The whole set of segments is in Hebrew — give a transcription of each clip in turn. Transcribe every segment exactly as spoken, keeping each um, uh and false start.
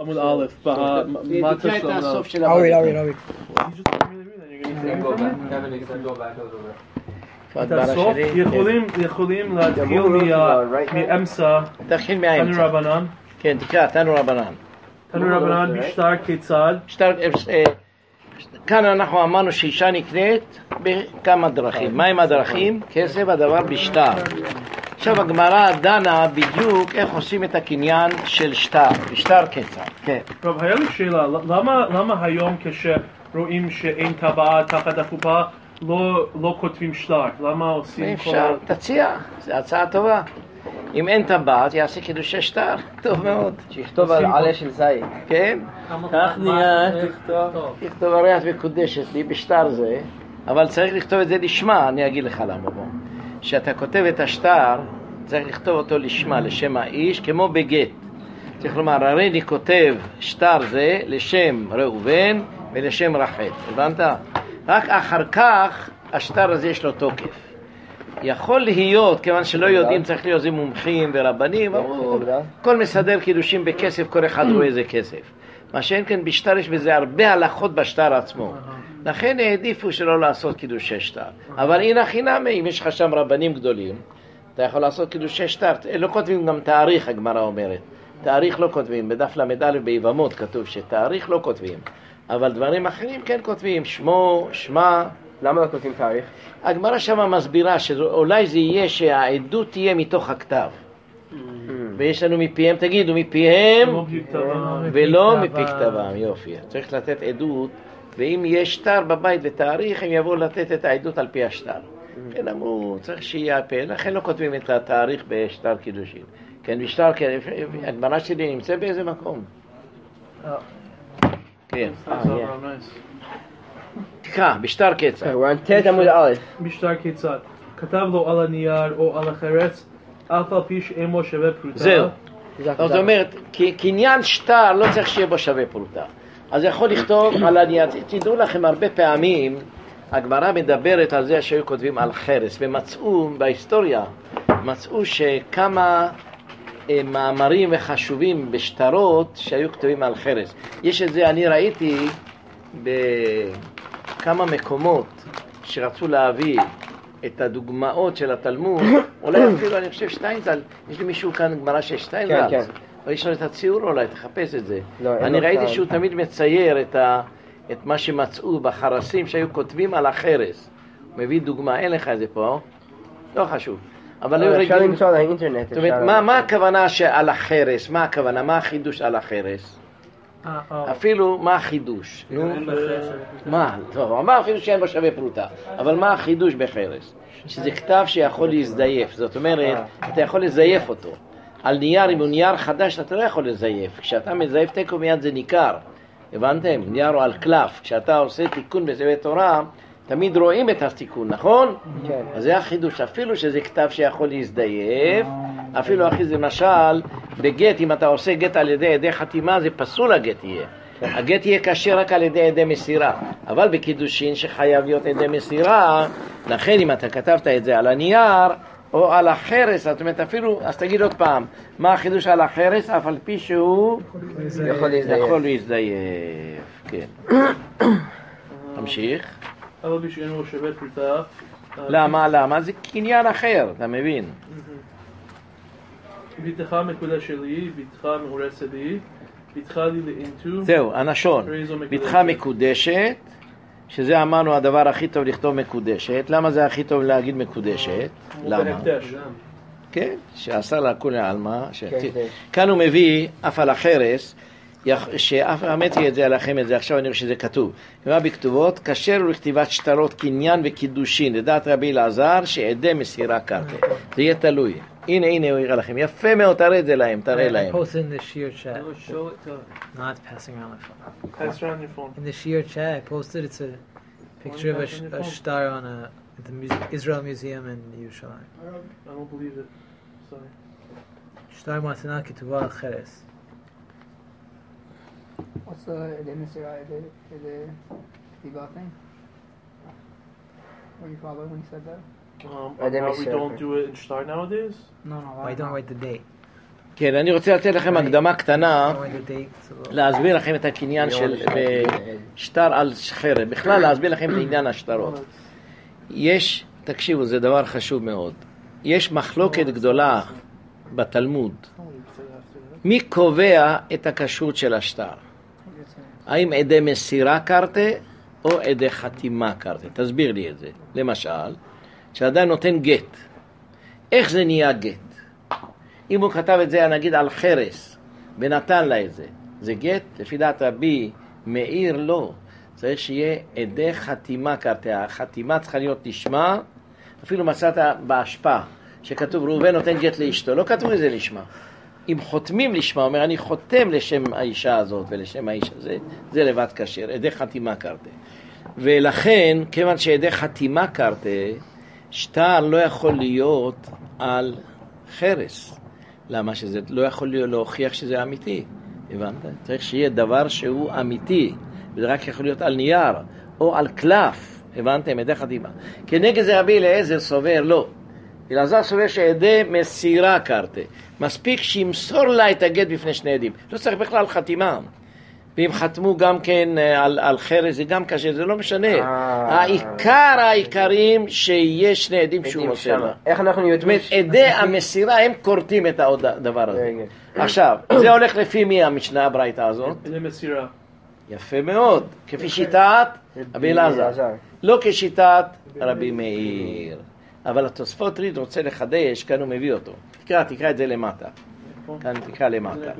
עמוד א', מה אתה תקרא את הסוף של I'll read, I'll read, I'll read. את הסוף יכולים להתחיל מאמצע תתחיל תנו מהאמצע. רבנן. כן, תקרא, תנו רבנן. תנו רבנן בשטר כיצד? שטר, אה, כאן אנחנו אמרנו שאישה נקנית בכמה דרכים. מהם הדרכים? כסף הדבר בשטר. עכשיו הגמרא דנה בדיוק איך עושים את הקניין של שטר, בשטר כיצד. כן. רב, היה לי שאלה, למה, למה היום כשרואים שאין טבעה תחת החופה לא, לא כותבים שטר? למה עושים כל... אפשר, תציע, זו הצעה טובה. אם אין טבעת, יעשה קידושי שטר, טוב מאוד. שיכתוב על עלה של זית. כן? כך נהיה, תכתוב. תכתוב הרי את מקודשת לי בשטר זה, אבל צריך לכתוב את זה לשמה, אני אגיד לך למה בוא. כשאתה כותב את השטר, צריך לכתוב אותו לשמה, לשם האיש, כמו בגט. צריך לומר, הרי אני כותב שטר זה לשם ראובן ולשם רחל. הבנת? רק אחר כך השטר הזה יש לו תוקף. יכול להיות, כיוון שלא יודעים, צריך להיות זה מומחים ורבנים, כל מסדר קידושים בכסף, כל אחד רואה איזה כסף. מה שאין כן בשטר יש בזה הרבה הלכות בשטר עצמו. לכן העדיפו שלא לעשות קידושי שטר. אבל הנה חינם, אם יש לך שם רבנים גדולים, אתה יכול לעשות קידושי שטר. לא כותבים גם תאריך, הגמרא אומרת. תאריך לא כותבים, בדף למד ביבמות כתוב שתאריך לא כותבים. אבל דברים אחרים כן כותבים, שמו, שמה. למה לא כותבים תאריך? הגמרא שמה מסבירה שאולי זה יהיה שהעדות תהיה מתוך הכתב. ויש לנו מפיהם, תגידו, מפיהם ולא מפי כתבם, יופי. צריך לתת עדות, ואם יש שטר בבית ותאריך, הם יבואו לתת את העדות על פי השטר. כן, אמרו, צריך שיהיה הפה, לכן לא כותבים את התאריך בשטר קידושין. כן, בשטר, הגמרא שלי נמצא באיזה מקום. כן. תקרא, בשטר כיצד. תת עמוד א'. בשטר כיצד. כתב לו על הנייר או על החרץ, אף על פי שאין בו שווה פרוטה. זהו. זאת אומרת, קניין שטר לא צריך שיהיה בו שווה פרוטה. אז יכול לכתוב על הנייר. תדעו לכם, הרבה פעמים הגמרא מדברת על זה שהיו כותבים על חרס, ומצאו בהיסטוריה, מצאו שכמה מאמרים וחשובים בשטרות שהיו כתובים על חרס. יש את זה, אני ראיתי בכמה מקומות שרצו להביא את הדוגמאות של התלמוד, אולי אפילו אני חושב שטיינזל, יש לי מישהו כאן גמרא של שטיינזל, כן, כן. או יש לו את הציור אולי, תחפש את זה. לא, אני ראיתי כאן. שהוא תמיד מצייר את, ה, את מה שמצאו בחרסים שהיו כותבים על החרס. הוא מביא דוגמה, אין לך את זה פה, לא חשוב. אבל לא, אפשר למצוא על האינטרנט. זאת אומרת, מה, מה הכוונה שעל החרס? מה הכוונה? מה החידוש על החרס? אפילו מה החידוש? נו, מה? טוב, הוא אמר אפילו שאין בו שווה פרוטה, אבל מה החידוש בחרס? שזה כתב שיכול להזדייף, זאת אומרת, אתה יכול לזייף אותו. על נייר, אם הוא נייר חדש, אתה לא יכול לזייף. כשאתה מזייף תיקו מיד זה ניכר. הבנתם? נייר או על קלף. כשאתה עושה תיקון בספר תורה, תמיד רואים את התיקון, נכון? כן. אז זה החידוש, אפילו שזה כתב שיכול להזדייף, אפילו אחי זה משל, בגט, אם אתה עושה גט על ידי ידי חתימה, זה פסול הגט יהיה. הגט יהיה קשה רק על ידי ידי מסירה, אבל בקידושין שחייב להיות ידי מסירה, לכן אם אתה כתבת את זה על הנייר, או על החרס, זאת אומרת אפילו, אז תגיד עוד פעם, מה החידוש על החרס, אף על פי שהוא יכול להזדייף. כן. תמשיך. אבל בשביל אין בו שווה פרוטה. למה? למה? זה קניין אחר, אתה מבין? ביתך מקודשת לי, ביתך מאורסת לי, ביתך לי לאינטו. זהו, הנשון. ביתך מקודשת, שזה אמרנו הדבר הכי טוב לכתוב מקודשת. למה זה הכי טוב להגיד מקודשת? למה? כן, שעשה לה כולי עלמה. כאן הוא מביא אף על החרס, שאף אמרתי את זה עליכם את זה, עכשיו אני רואה שזה כתוב. מה בכתובות? כשר לכתיבת שטרות קניין וקידושין, לדעת רבי אלעזר שעדי מסירה קרקע. זה יהיה תלוי. הנה, הנה הוא יראה לכם. יפה מאוד, תראה את זה להם, תראה להם. I posted in the sheer chat. No, it's passing around my phone. Pass around your phone. In the sheer chat, I posted it's a picture of a, sh- a star on a at the Muse- Israel Museum in Yerushalayim. I don't believe it. Sorry. Star matana ketuvah al cheres. What's the the Mister the the Diva thing? What do you follow when you said that? Um, I didn't why we miss it. don't do it in Shtar nowadays? No, no. Why don't write the date? כן, אני רוצה לתת לכם הקדמה קטנה, Knowing the date. so- להסביר לכם את הקניין של שטר על חרב, בכלל להסביר לכם את עניין השטרות. יש, תקשיבו, זה דבר חשוב מאוד, יש מחלוקת גדולה בתלמוד, מי קובע את הכשרות של השטר? האם עדי מסירה קרתה או עדי חתימה קרתה? תסביר לי את זה. למשל, כשאדם נותן גט, איך זה נהיה גט? אם הוא כתב את זה, נגיד, על חרס, ונתן לה את זה, זה גט? לפי דעת רבי מאיר לא. צריך שיהיה עדי חתימה קרתה. החתימה צריכה להיות נשמע, אפילו מצאת בהשפעה, שכתוב ראובן נותן גט לאשתו, לא כתוב איזה נשמע. אם חותמים לשמה, אומר, אני חותם לשם האישה הזאת ולשם האיש הזה, זה לבד כשר, עדי חתימה קרתה. ולכן, כיוון שעדי חתימה קרתה, שטר לא יכול להיות על חרס. למה? שזה לא יכול להוכיח שזה אמיתי. הבנת? צריך שיהיה דבר שהוא אמיתי, וזה רק יכול להיות על נייר, או על קלף. הבנתם? עדי חתימה. כנגד זה רבי אליעזר סובר, לא. אלעזר סובר שעדי מסירה קרתה. מספיק שימסור לה את הגט בפני שני עדים. לא צריך בכלל חתימה. ואם חתמו גם כן על, על חרס, זה גם קשה, זה לא משנה. העיקר העיקרים שיש שני עדים שהוא מוסר לה. איך אנחנו יודעים? זאת אומרת, עדי המסירה הם קורטים את הדבר הזה. עכשיו, זה הולך לפי מי המשנה הברייתא הזאת? עדי מסירה. יפה מאוד. כפי שיטת רבי אלעזר. לא כשיטת רבי מאיר. אבל התוספות ריד רוצה לחדש, כאן הוא מביא אותו. תקרא, תקרא את זה למטה. כאן תקרא למטה.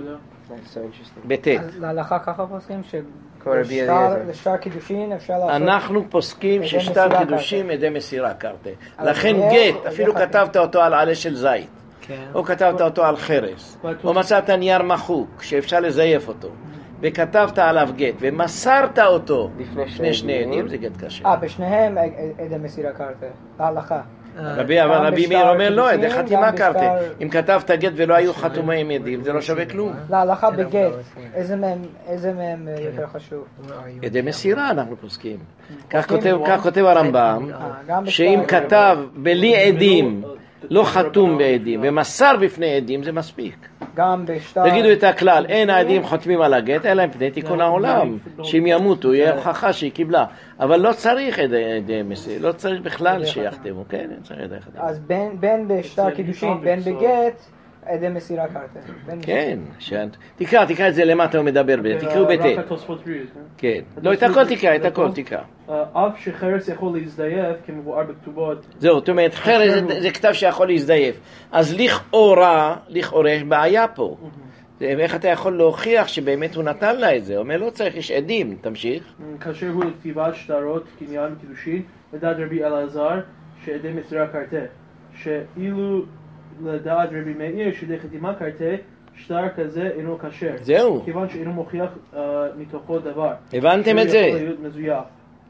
בטט. להלכה ככה פוסקים רבי אליעזר. שלשטר קידושין אפשר לעשות... אנחנו פוסקים עדי ששטר מסירה קידושים עדי מסירה קרתה. לכן זה- גט, זה אפילו חתימה. כתבת אותו על עלה של זית, כן. או כתבת אותו על חרס, או מצאת נייר מחוק שאפשר לזייף אותו, וכתבת עליו גט, ומסרת אותו לפני לפני שני עדים. עדים, זה גט קשה. אה, בשניהם עדי מסירה קרתה. להלכה. רבי אבל גם רבי מאיר בשטר אומר לא, עדי קידושין, חתימה גם קרתה. בשטר- אם כתבת גט ולא היו חתומי עדים, זה לא שווה כלום. להלכה בגט. איזה מהם איזה מהם יותר חשוב? עדי מסירה אנחנו פוסקים. כך כותב, כך כותב הרמב"ם, אה, גם בשטר- שאם כתב בלי עדים, לא חתום בעדים, ומסר בפני עדים, זה מספיק. גם בשטר... תגידו את הכלל, אין העדים חותמים על הגט, אלא מפני תיקון העולם, שאם ימותו, יהיה הוכחה שהיא קיבלה. אבל לא צריך עדי מסיר, לא צריך בכלל שיחתמו, כן, אין צריך עדי חתימה. אז בין- בין בשטר קידושין, בין בגט, עדי מסירה קרתה. בין- כן, שאת- תקרא, תקרא את זה למטה הוא מדבר בזה, תקראו רק בטט. התוספות ריד. כן, לא, את הכל תקרא, את הכל תקרא. אף שחרס יכול להזדייף כמבואר בכתובות. זהו, זאת אומרת, חרס זה- זה כתב שיכול להזדייף. אז לכאורה, לכאורה יש בעיה פה. איך אתה יכול להוכיח שבאמת הוא נתן לה את זה? הוא אומר, לא צריך, יש עדים, תמשיך. כאשר הוא לכתיבת שטרות, קניין וקידושין, לדעת רבי אלעזר שעדי מסירה קרתה. שאילו לדעת רבי מאיר שעדי חתימה קרתה, שטר כזה אינו כשר. זהו. כיוון שאינו מוכיח אה, מתוכו דבר. הבנתם את שהוא זה? יכול להיות מזויף.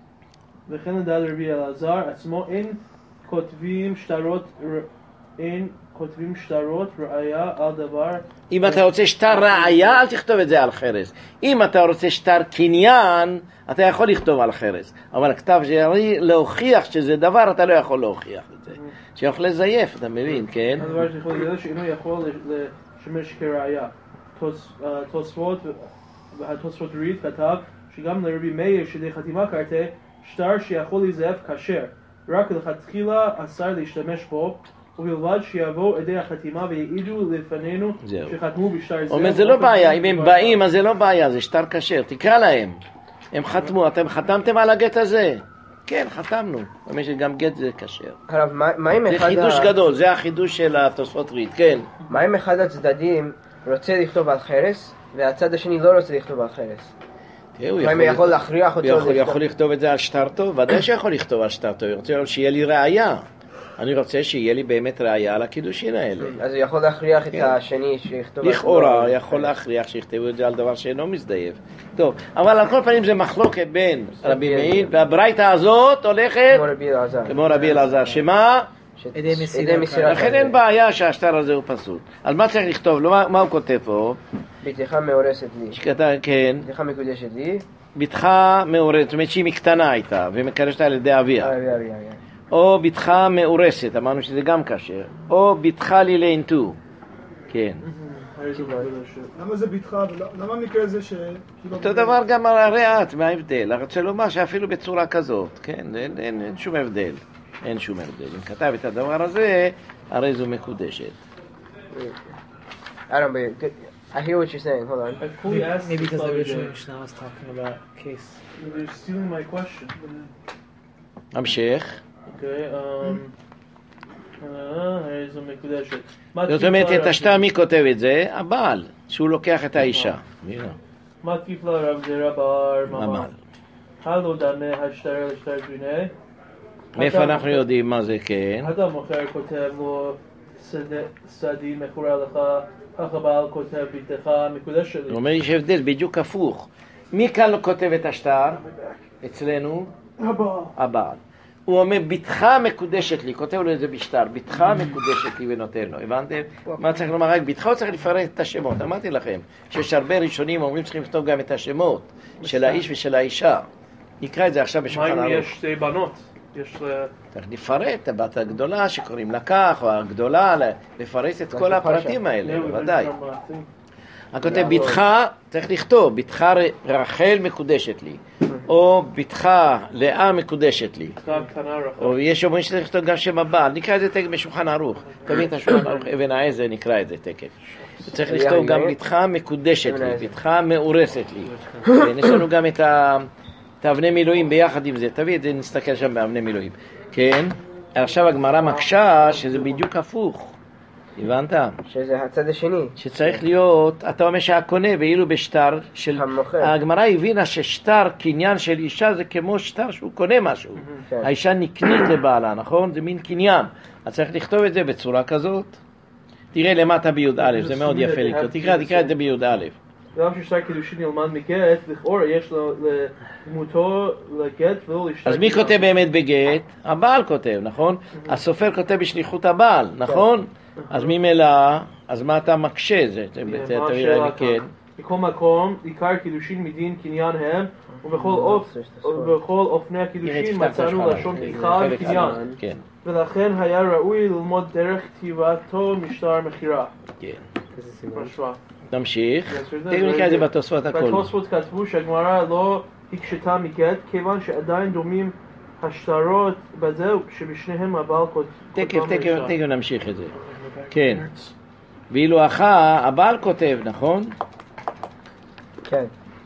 וכן לדעת רבי אלעזר עצמו אין כותבים שטרות, ר- אין כותבים שטרות ראיה על דבר. אם אתה רוצה שטר ראיה, אל תכתוב את זה על חרס. אם אתה רוצה שטר קניין, אתה יכול לכתוב על חרס. אבל כתב שירי להוכיח שזה דבר, אתה לא יכול להוכיח את זה. שיכול לזייף, אתה מבין, כן? הדבר שיכול להיות שאינו יכול לשמש כראיה. תוס- אה, תוספות והתוספות ריד כתב שגם לרבי מאיר שעדי חתימה קרתה, שטר שיכול להזייף כשר. רק לכתחילה אסר להשתמש בו, ובלבד שיבואו עדי החתימה ויעידו לפנינו זהו. שחתמו בשטר זה. הוא אומר, זה לא בעיה, אם הם באים, אז זה לא בעיה, זה שטר כשר, תקרא להם. הם חתמו, אתם חתמתם על הגט הזה? כן, חתמנו. הוא אומר שגם גט זה כשר. הרב, מה מה אם זה אחד חידוש ה- גדול, זה החידוש של התוספות ריד, כן. מה אם אחד הצדדים רוצה לכתוב על חרס, והצד השני לא רוצה לכתוב על חרס? תראה, הוא מה אם יכול להכריח אותו הוא יכול, לכתוב? יכול לכתוב את זה על שטר טוב? ודאי שיכול לכתוב על שטר טוב, הוא רוצה שיהיה לי ראייה. אני רוצה שיהיה לי באמת ראייה על הקידושין האלה. אז הוא יכול להכריח את כן. השני שיכתוב... על- לכאורה יכול להכריח שיכתבו את זה על דבר שאינו מזדייף. טוב, אבל על כל פנים זה מחלוקת בין רבי מאיר, והברייתא הזאת הולכת כמו רבי אלעזר. כמו רבי אלעזר, שמה? ש- עדי מסירה עדי מסירה לכן אין בעיה שהשטר הזה הוא פסול. אז מה צריך לכתוב? לא, מה, מה הוא כותב פה? בתך מאורסת לי. שכתב, כן, בתך מקודשת לי. בתך מאורסת, זאת אומרת שהיא מקטנה הייתה ומקרשת על ידי אביה. אבי אבי אבי. או בתך מאורסת, אמרנו שזה גם כשר, או בתך לילנטו, כן. למה זה ביתך? למה המקרה הזה ש... אותו דבר גם על הרעת, מה ההבדל? אני רוצה לומר שאפילו בצורה כזאת, כן, אין, אין, אין שום הבדל. אין שום הבדל. אם כתב את הדבר הזה, הרי זו מקודשת. I don't believe it. I hear what you're saying. Hold on. I fully asked Maybe because the the original other day. Mishnah was talking about case. They're stealing my question. המשך. Okay, um... הרי זו מקודשת. מה זאת אומרת, את השטר מי כותב את זה? הבעל, שהוא לוקח את האישה. מה תקיף לה רב זרע בר ממל? ממל. הלו דמה השטר לשטר ג'יני? מאיפה אנחנו יודעים מה זה כן? אדם אחר כותב לו סדי מכורה לך, כך הבעל כותב ביתך מקודשת הוא לי. אומר, יש הבדל בדיוק הפוך. מי כאן לא כותב את השטר? אצלנו? הבעל. הבעל. הוא אומר, ביתך מקודשת לי, כותב לו את זה בשטר, ביתך מקודשת לי ונותן לו, הבנתם? מה צריך לומר? רק ביתך הוא צריך לפרט את השמות, אמרתי לכם, שיש הרבה ראשונים אומרים צריכים לכתוב גם את השמות של האיש ושל האישה. נקרא את זה עכשיו מה בשולחן אם ערוך. יש שתי בנות? יש ל... צריך לפרט, הבת הגדולה שקוראים לה כך, או הגדולה, לפרט את כל הפרטים האלה, בוודאי. הכותב ביתך, צריך לכתוב, ביתך רחל מקודשת לי, או ביתך לאה מקודשת לי. או יש אומרים שצריך לכתוב גם שם הבעל, נקרא את זה תקף בשולחן ערוך, תמיד את השולחן ערוך אבן העזר נקרא את זה תקף. צריך לכתוב גם ביתך מקודשת לי, ביתך מאורסת לי. יש לנו גם את האבני מילואים ביחד עם זה, תביא את זה, נסתכל שם באבני מילואים. כן, עכשיו הגמרא מקשה שזה בדיוק הפוך. הבנת? שזה הצד השני. שצריך להיות, אתה אומר שהקונה ואילו בשטר של... המוכר. הגמרא הבינה ששטר, קניין של אישה זה כמו שטר שהוא קונה משהו. כן. האישה נקנית לבעלה, נכון? זה מין קניין. אז צריך לכתוב את זה בצורה כזאת. תראה למטה ביוד א', זה מאוד יפה לקרוא. תקרא, תקרא את זה ביוד א'. גם ששטר קידושין נלמד מגט, לכאורה יש לו לדמותו לגט ולא לשטר. אז מי כותב באמת בגט? הבעל כותב, נכון? הסופר כותב בשליחות הבעל, נכון? אז ממילא, אז מה אתה מקשה? זה, כן. בכל מקום, עיקר קידושין מדין קניין הם, ובכל אופני הקידושין מצאנו לשון פתיחה וקניין. ולכן היה ראוי ללמוד דרך כתיבתו משטר מחירה. כן. משמע. נמשיך. תראו נקרא את זה בתוספות הכל. בתוספות כתבו שהגמרא לא הקשתה מגט, כיוון שעדיין דומים השטרות בזה, שבשניהם הבעל כותב. תקף, תקף, תקף נמשיך את זה. כן. ואילו אחר, הבעל כותב, נכון? כן.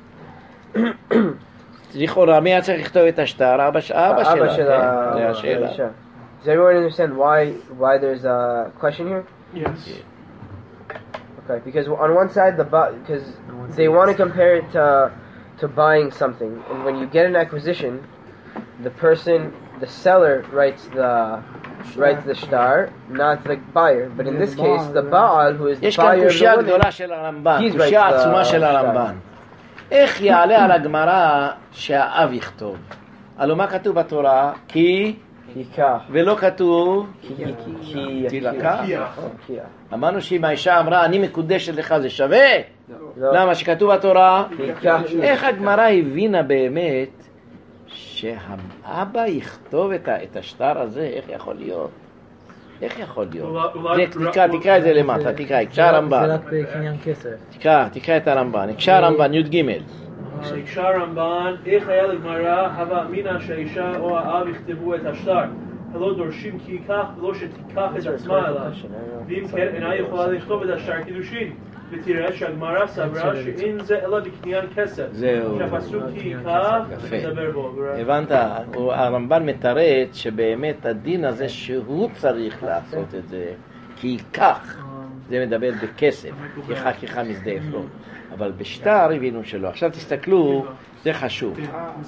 לכאורה, מי היה צריך לכתוב את השטר? אבא שלה. אבא שלה. זה השאלה. Does everyone understand why why there's a question here? Yes. Okay, because on one side the because they want to compare it to to buying something, and when you get an acquisition, the person, the seller writes the writes the shtar, not the buyer. But in this case, the Baal, who is the יש כאן buyer of קושיה the woman, גדולה של הרמב"ן, he's קושיה writes the עצומה של shtar. הרמב"ן. איך יעלה על הגמרא שהאב יכתוב? הלוא מה כתוב בתורה? כי ייקח. ולא כתוב כי תילקח. אמרנו שאם האישה אמרה אני מקודשת לך זה שווה? למה שכתוב בתורה? איך הגמרא הבינה באמת שהאבא יכתוב את השטר הזה? איך יכול להיות? איך יכול להיות? תקרא, תקרא את זה למטה, תקרא, הקשה הרמב"ן. זה רק בקניין כסף. תקרא, תקרא את הרמב"ן, הקשה הרמב"ן, י' ג'. הקשה הרמב"ן, איך היה לגמרא הווה אמינא שהאישה או האב יכתבו את השטר? הלא דורשים כי ייקח ולא שתיקח את עצמה אליו. ואם כן, אינה יכולה לכתוב את השטר קידושין. ותראה שהגמרא סברה שאין זה אלא בקניין כסף. זהו. שהפסוק כי ייקח ותדבר בו. הבנת, הרמב"ן מתרץ שבאמת הדין הזה שהוא צריך לעשות את זה, כי ייקח, זה מדבר בכסף, כיחה כיחה משדה אפרון. אבל בשטר הבינו שלא. עכשיו תסתכלו, זה חשוב.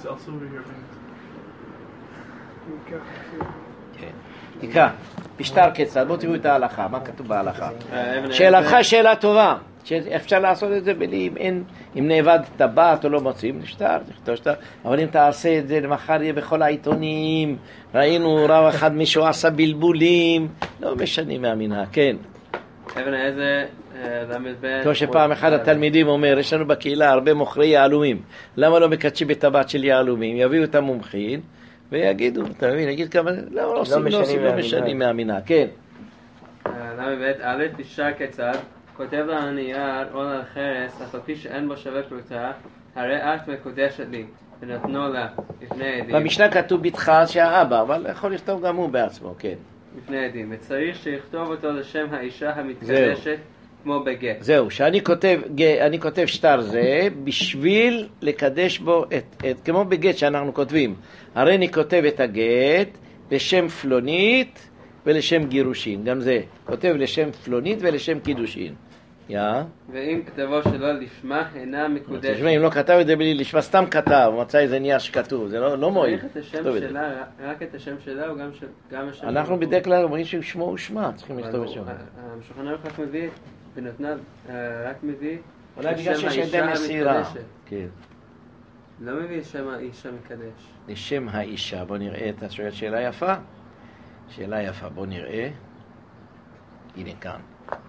תקרא, בשטר כיצד, בואו תראו את ההלכה, מה כתוב בהלכה. שאלתך שאלה טובה, אפשר לעשות את זה בלי, אם נאבד טבעת או לא מוצאים, שטר, תכתוב שטר, אבל אם תעשה את זה, למחר יהיה בכל העיתונים, ראינו רב אחד מישהו עשה בלבולים, לא משנים מהמנהג, כן. אבן איזה... כמו שפעם אחד התלמידים אומר, יש לנו בקהילה הרבה מוכרי יהלומים, למה לא מקדשים בטבעת של יהלומים? יביאו את המומחים ויגידו, אתה מבין, נגיד כמה, לא, לא עושים, לא עושים, לא משנים מהמנהג, כן. למה בית א', אישה כיצד, כותב לה על הנייר או על החרס, אף על פי שאין בו שווה פרוטה, הרי את מקודשת לי, ונתנו לה לפני עדים. במשנה כתוב בתך שהאבא, אבל יכול לכתוב גם הוא בעצמו, כן. לפני עדים, וצריך שיכתוב אותו לשם האישה המתקדשת כמו בגט. זהו, שאני כותב, אני כותב שטר זה בשביל לקדש בו, את, את, כמו בגט שאנחנו כותבים. הרי אני כותב את הגט לשם פלונית ולשם גירושין, גם זה. כותב לשם פלונית ולשם קידושין. יא? ואם כתבו שלו לשמה אינה מקודשת. תשמע, אם לא כתב את זה בלי לשמה, סתם כתב, מצא איזה נייר שכתוב, זה לא, לא מועיל. צריך את השם שלה, רק את השם שלה, או גם, ש... גם השם... אנחנו בדרך כלל אומרים ששמו הוא שמה, צריכים לכתוב את שמו. השולחן ערוך רק מביא, ונתנה, רק מביא אולי בגלל שיש ידי מסירה. כן. לא מביא שם האישה מקדש. לשם האישה, בוא נראה את השואל, שאלה יפה. שאלה יפה, בוא נראה. הנה כאן.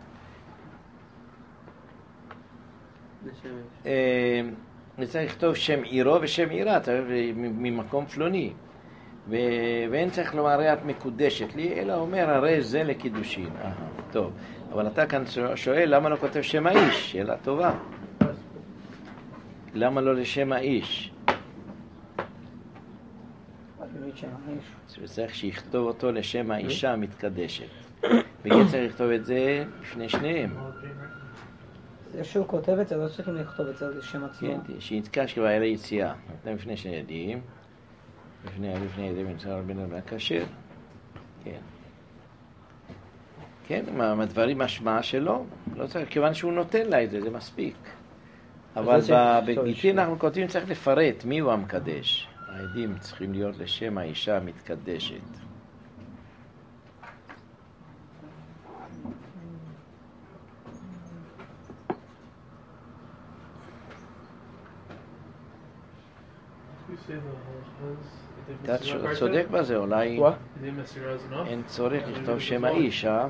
אני צריך לכתוב שם עירו ושם עירה, ממקום פלוני. ואין צריך לומר, הרי את מקודשת לי, אלא אומר, הרי זה לקידושין. טוב, אבל אתה כאן שואל, למה לא כותב שם האיש? שאלה טובה. למה לא לשם האיש? צריך שיכתוב אותו לשם האישה המתקדשת. וכן צריך לכתוב את זה לפני שניהם. זה שהוא כותב את זה, לא צריכים לכתוב את זה לשם עצמו. כן, שיתקש כבר אלה יציאה. נתן לפני שני עדים. לפני עדים נמצא רבינו והכשר. כן. כן, מהדברים משמע שלו. לא צריך, כיוון שהוא נותן לה את זה, זה מספיק. אבל בגיטין אנחנו כותבים צריך לפרט מי הוא המקדש. העדים צריכים להיות לשם האישה המתקדשת. אתה צודק בזה, אולי אין צורך לכתוב שם האישה,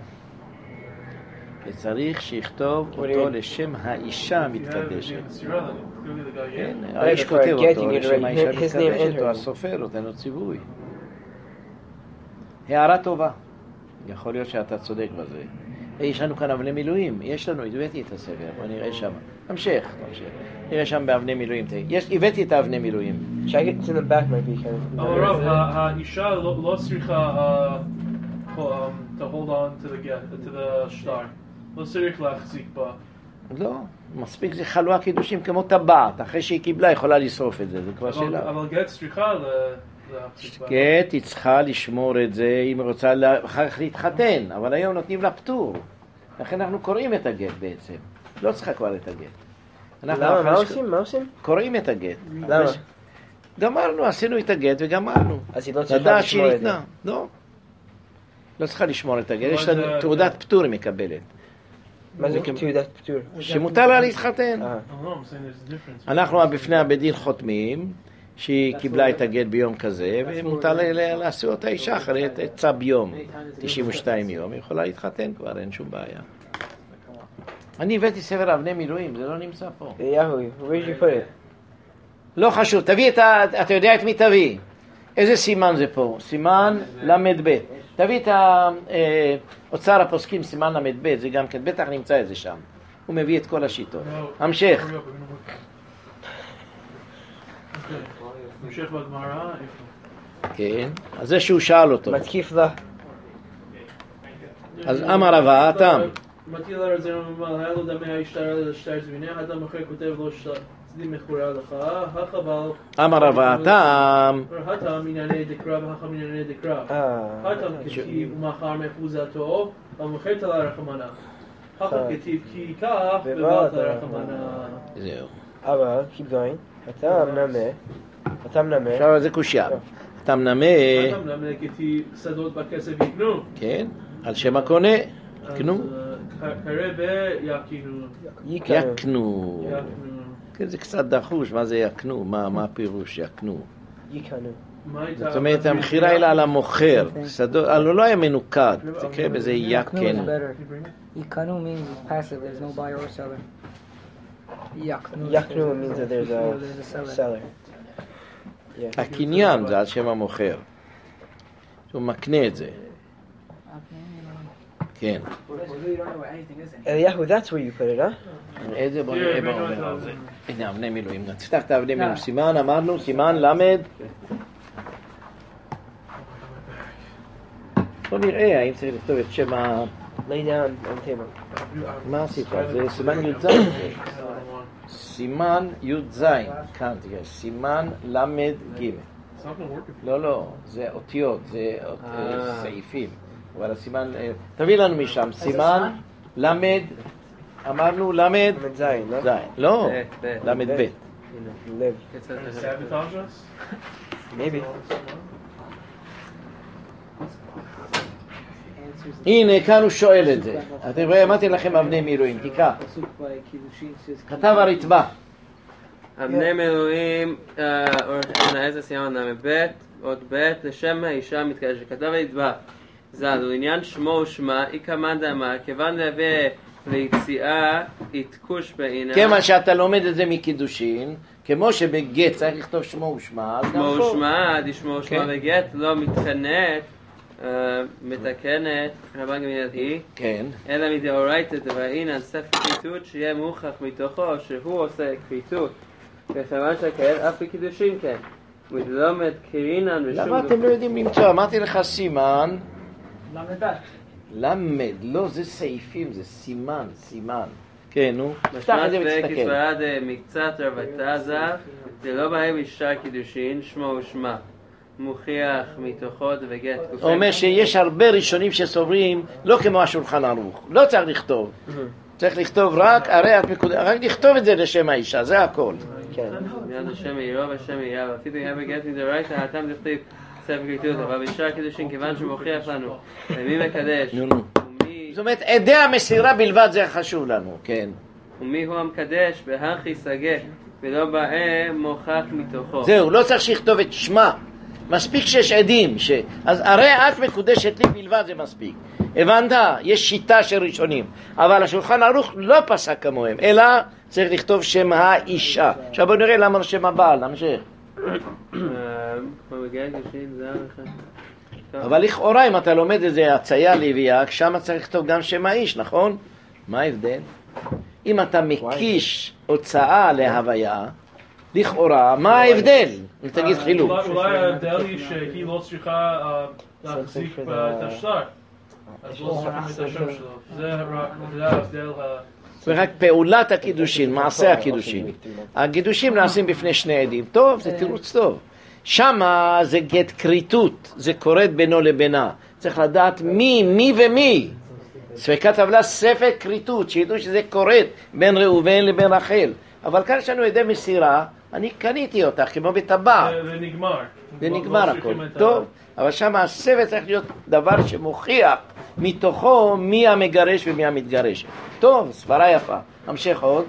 וצריך שיכתוב אותו לשם האישה המתקדשת. האיש כותב אותו לשם האישה המתקדשת, או הסופר נותן לו ציווי. הערה טובה, יכול להיות שאתה צודק בזה. יש לנו כאן אבני מילואים, יש לנו, הבאתי את הספר, בוא נראה שם. המשך, המשך. נראה שם באבני מילואים. הבאתי את האבני מילואים. אבל רב, האישה לא צריכה to hold on to the get, to the שטר. לא צריך להחזיק בה. לא, מספיק זה חלואה קידושים כמו טבעת. אחרי שהיא קיבלה יכולה לשרוף את זה, זה כבר שאלה. אבל גט צריכה להחזיק בה. גט היא צריכה לשמור את זה אם היא רוצה אחר כך להתחתן, אבל היום נותנים לה פטור. לכן אנחנו קוראים את הגט בעצם. לא צריכה כבר את הגט. למה? מה עושים? מה עושים? קוראים את הגט. למה? גמרנו, עשינו את הגט וגמרנו. אז היא לא צריכה לשמור את זה. לא. לא צריכה לשמור את הגט. יש לה תעודת פטור היא מקבלת. מה זה תעודת פטור? שמותר לה להתחתן. אנחנו בפני הבית דין חותמים שהיא קיבלה את הגט ביום כזה, ומותר לה לעשות אותה אישה אחרי צו ביום, תשעים ושתיים יום, היא יכולה להתחתן כבר, אין שום בעיה. אני הבאתי ספר אבני מילואים, זה לא נמצא פה. יאהו, where did you put it? לא חשוב, תביא את ה... אתה יודע את מי תביא? איזה סימן זה פה? סימן למד ב'. תביא את האוצר הפוסקים, סימן למד ב', זה גם כן, בטח נמצא את זה שם. הוא מביא את כל השיטות. המשך. המשך בגמרא, כן, אז זה שהוא שאל אותו. מתקיף לה. אז אמר רבה, אתם. מטיל הרזר ממל, היה לו דמי הישתר על השתר זמינה, אדם אחר כותב לו צדים מחורה לך, החבל... אמר רבה, אתם. התם ענייני דקרא והחם ענייני דקרא. התם כתיב ומחר מחוזתו, ומחר תלה רחמנה. החם כתיב כי כך ובאת רחמנה. זהו. אבל, keep going. התם נמה. התם נמה. עכשיו זה קושיה. התם נמה. התם נמה כתיב שדות בכסף יקנו. כן, על שם הקונה. יקנו. כרבה יקנו. יקנו. כן, זה קצת דחוש, מה זה יקנו? מה הפירוש יקנו? יקנו. זאת אומרת, המחירה היא על המוכר. הוא לא היה מנוקד. תקרא בזה יקנו. יקנו means passive, there's no buyer or seller. יקנו means that there's a seller. הקניין זה על שם המוכר. הוא מקנה את זה. כן. Eliyahu, that's where you put it, huh? איזה בוא נראה בעובר על זה. הנה, אבני מילואים. תפתח את האבני מילואים. סימן, אמרנו, סימן למד. בוא נראה האם צריך לכתוב את שם ה... Lay down on the table. מה עשית? זה סימן י"ז. סימן י"ז. כאן תראה, סימן למד ג'. לא, לא, זה אותיות, זה סעיפים. אבל הסימן, תביא לנו משם, סימן למד, אמרנו למד ז', לא? ז', לא, ב', ב'. למד ב'. Live. Sabotage us? Maybe. הנה, כאן הוא שואל את זה. אתם רואים, אמרתי לכם אבני מילואים, תיקח. כתב הרצב"א. אבני מילואים, איזה סימן ל"ב, עוד ב', לשם האישה מתקדשת. כתב הרצב"א, ז"ל, לעניין שמו ושמה, איכא מאן דאמר, כיוון להביא ליציאה יתקוש בעינה. כיוון שאתה לומד את זה מקידושין, כמו שבגט צריך לכתוב שמו ושמה, אז גם שמו פה. ושמה, דשמו ושמה בגט, לא מתקנת, מתקנת, רבן גמליאל היא, כן. אלא מדאורייתא דאורייתא ספר כריתות שיהיה מוכח מתוכו שהוא עושה כריתות. וכיוון שכן, אף בקידושין כן. וללמד קרינן ושום... למה אתם לא יודעים למצוא? אמרתי לך סימן. למד. למד, לא, זה סעיפים, זה סימן, סימן. כן, נו. פתח משמע את זה צבאי ותסתכל. כסברד מקצת רבתה זר, זה לא בהם אישה קידושין, שמו ושמה. מוכיח מתוכו וגט גופי. הוא אומר שיש הרבה ראשונים שסוברים, לא כמו השולחן ערוך. לא צריך לכתוב. צריך לכתוב רק, הרי את מקודשת, רק לכתוב את זה לשם האישה, זה הכל. כן. מיד השם יאירו והשם יאירו. אפילו יהיה בגט מדאורייתא, הטעם לכתיב ספר כריתות, אבל בשאר קידושין כיוון שמוכיח לנו, ומי מקדש, נו, נו. ומי... זאת אומרת, עדי המסירה בלבד זה חשוב לנו, כן. ומי הוא המקדש בהכי סגה ולא באה מוכח מתוכו. זהו, לא צריך שיכתוב את שמה. מספיק שיש עדים, ש... אז הרי את מקודשת לי בלבד זה מספיק. הבנת? יש שיטה של ראשונים. אבל השולחן ערוך לא פסק כמוהם, אלא צריך לכתוב שם האישה. עכשיו בואו נראה למה שם הבעל, נמשיך. אבל לכאורה אם אתה לומד את זה הצייה לוויה, שם צריך לכתוב גם שם האיש, נכון? מה ההבדל? אם אתה מקיש הוצאה להוויה, לכאורה, מה ההבדל? אם תגיד חילוק. אולי ההבדל היא שהיא לא צריכה להחזיק את השטר. אז לא צריכים את השם שלו. זה רק, זה ההבדל. זה רק פעולת הקידושין, מעשה הקידושין. הקידושים נעשים בפני שני עדים. טוב, זה תירוץ טוב. שמה זה גט כריתות, זה קוראת בינו לבינה. צריך לדעת מי, מי ומי. ספקת טבלה ספק כריתות, שידעו שזה קוראת בין ראובן לבין רחל. אבל כאן יש לנו עדי מסירה, אני קניתי אותך כמו בטבע. זה נגמר. זה נגמר הכל. טוב, אבל שם הספק צריך להיות דבר שמוכיח מתוכו מי המגרש ומי המתגרשת. טוב, סברה יפה. המשך עוד.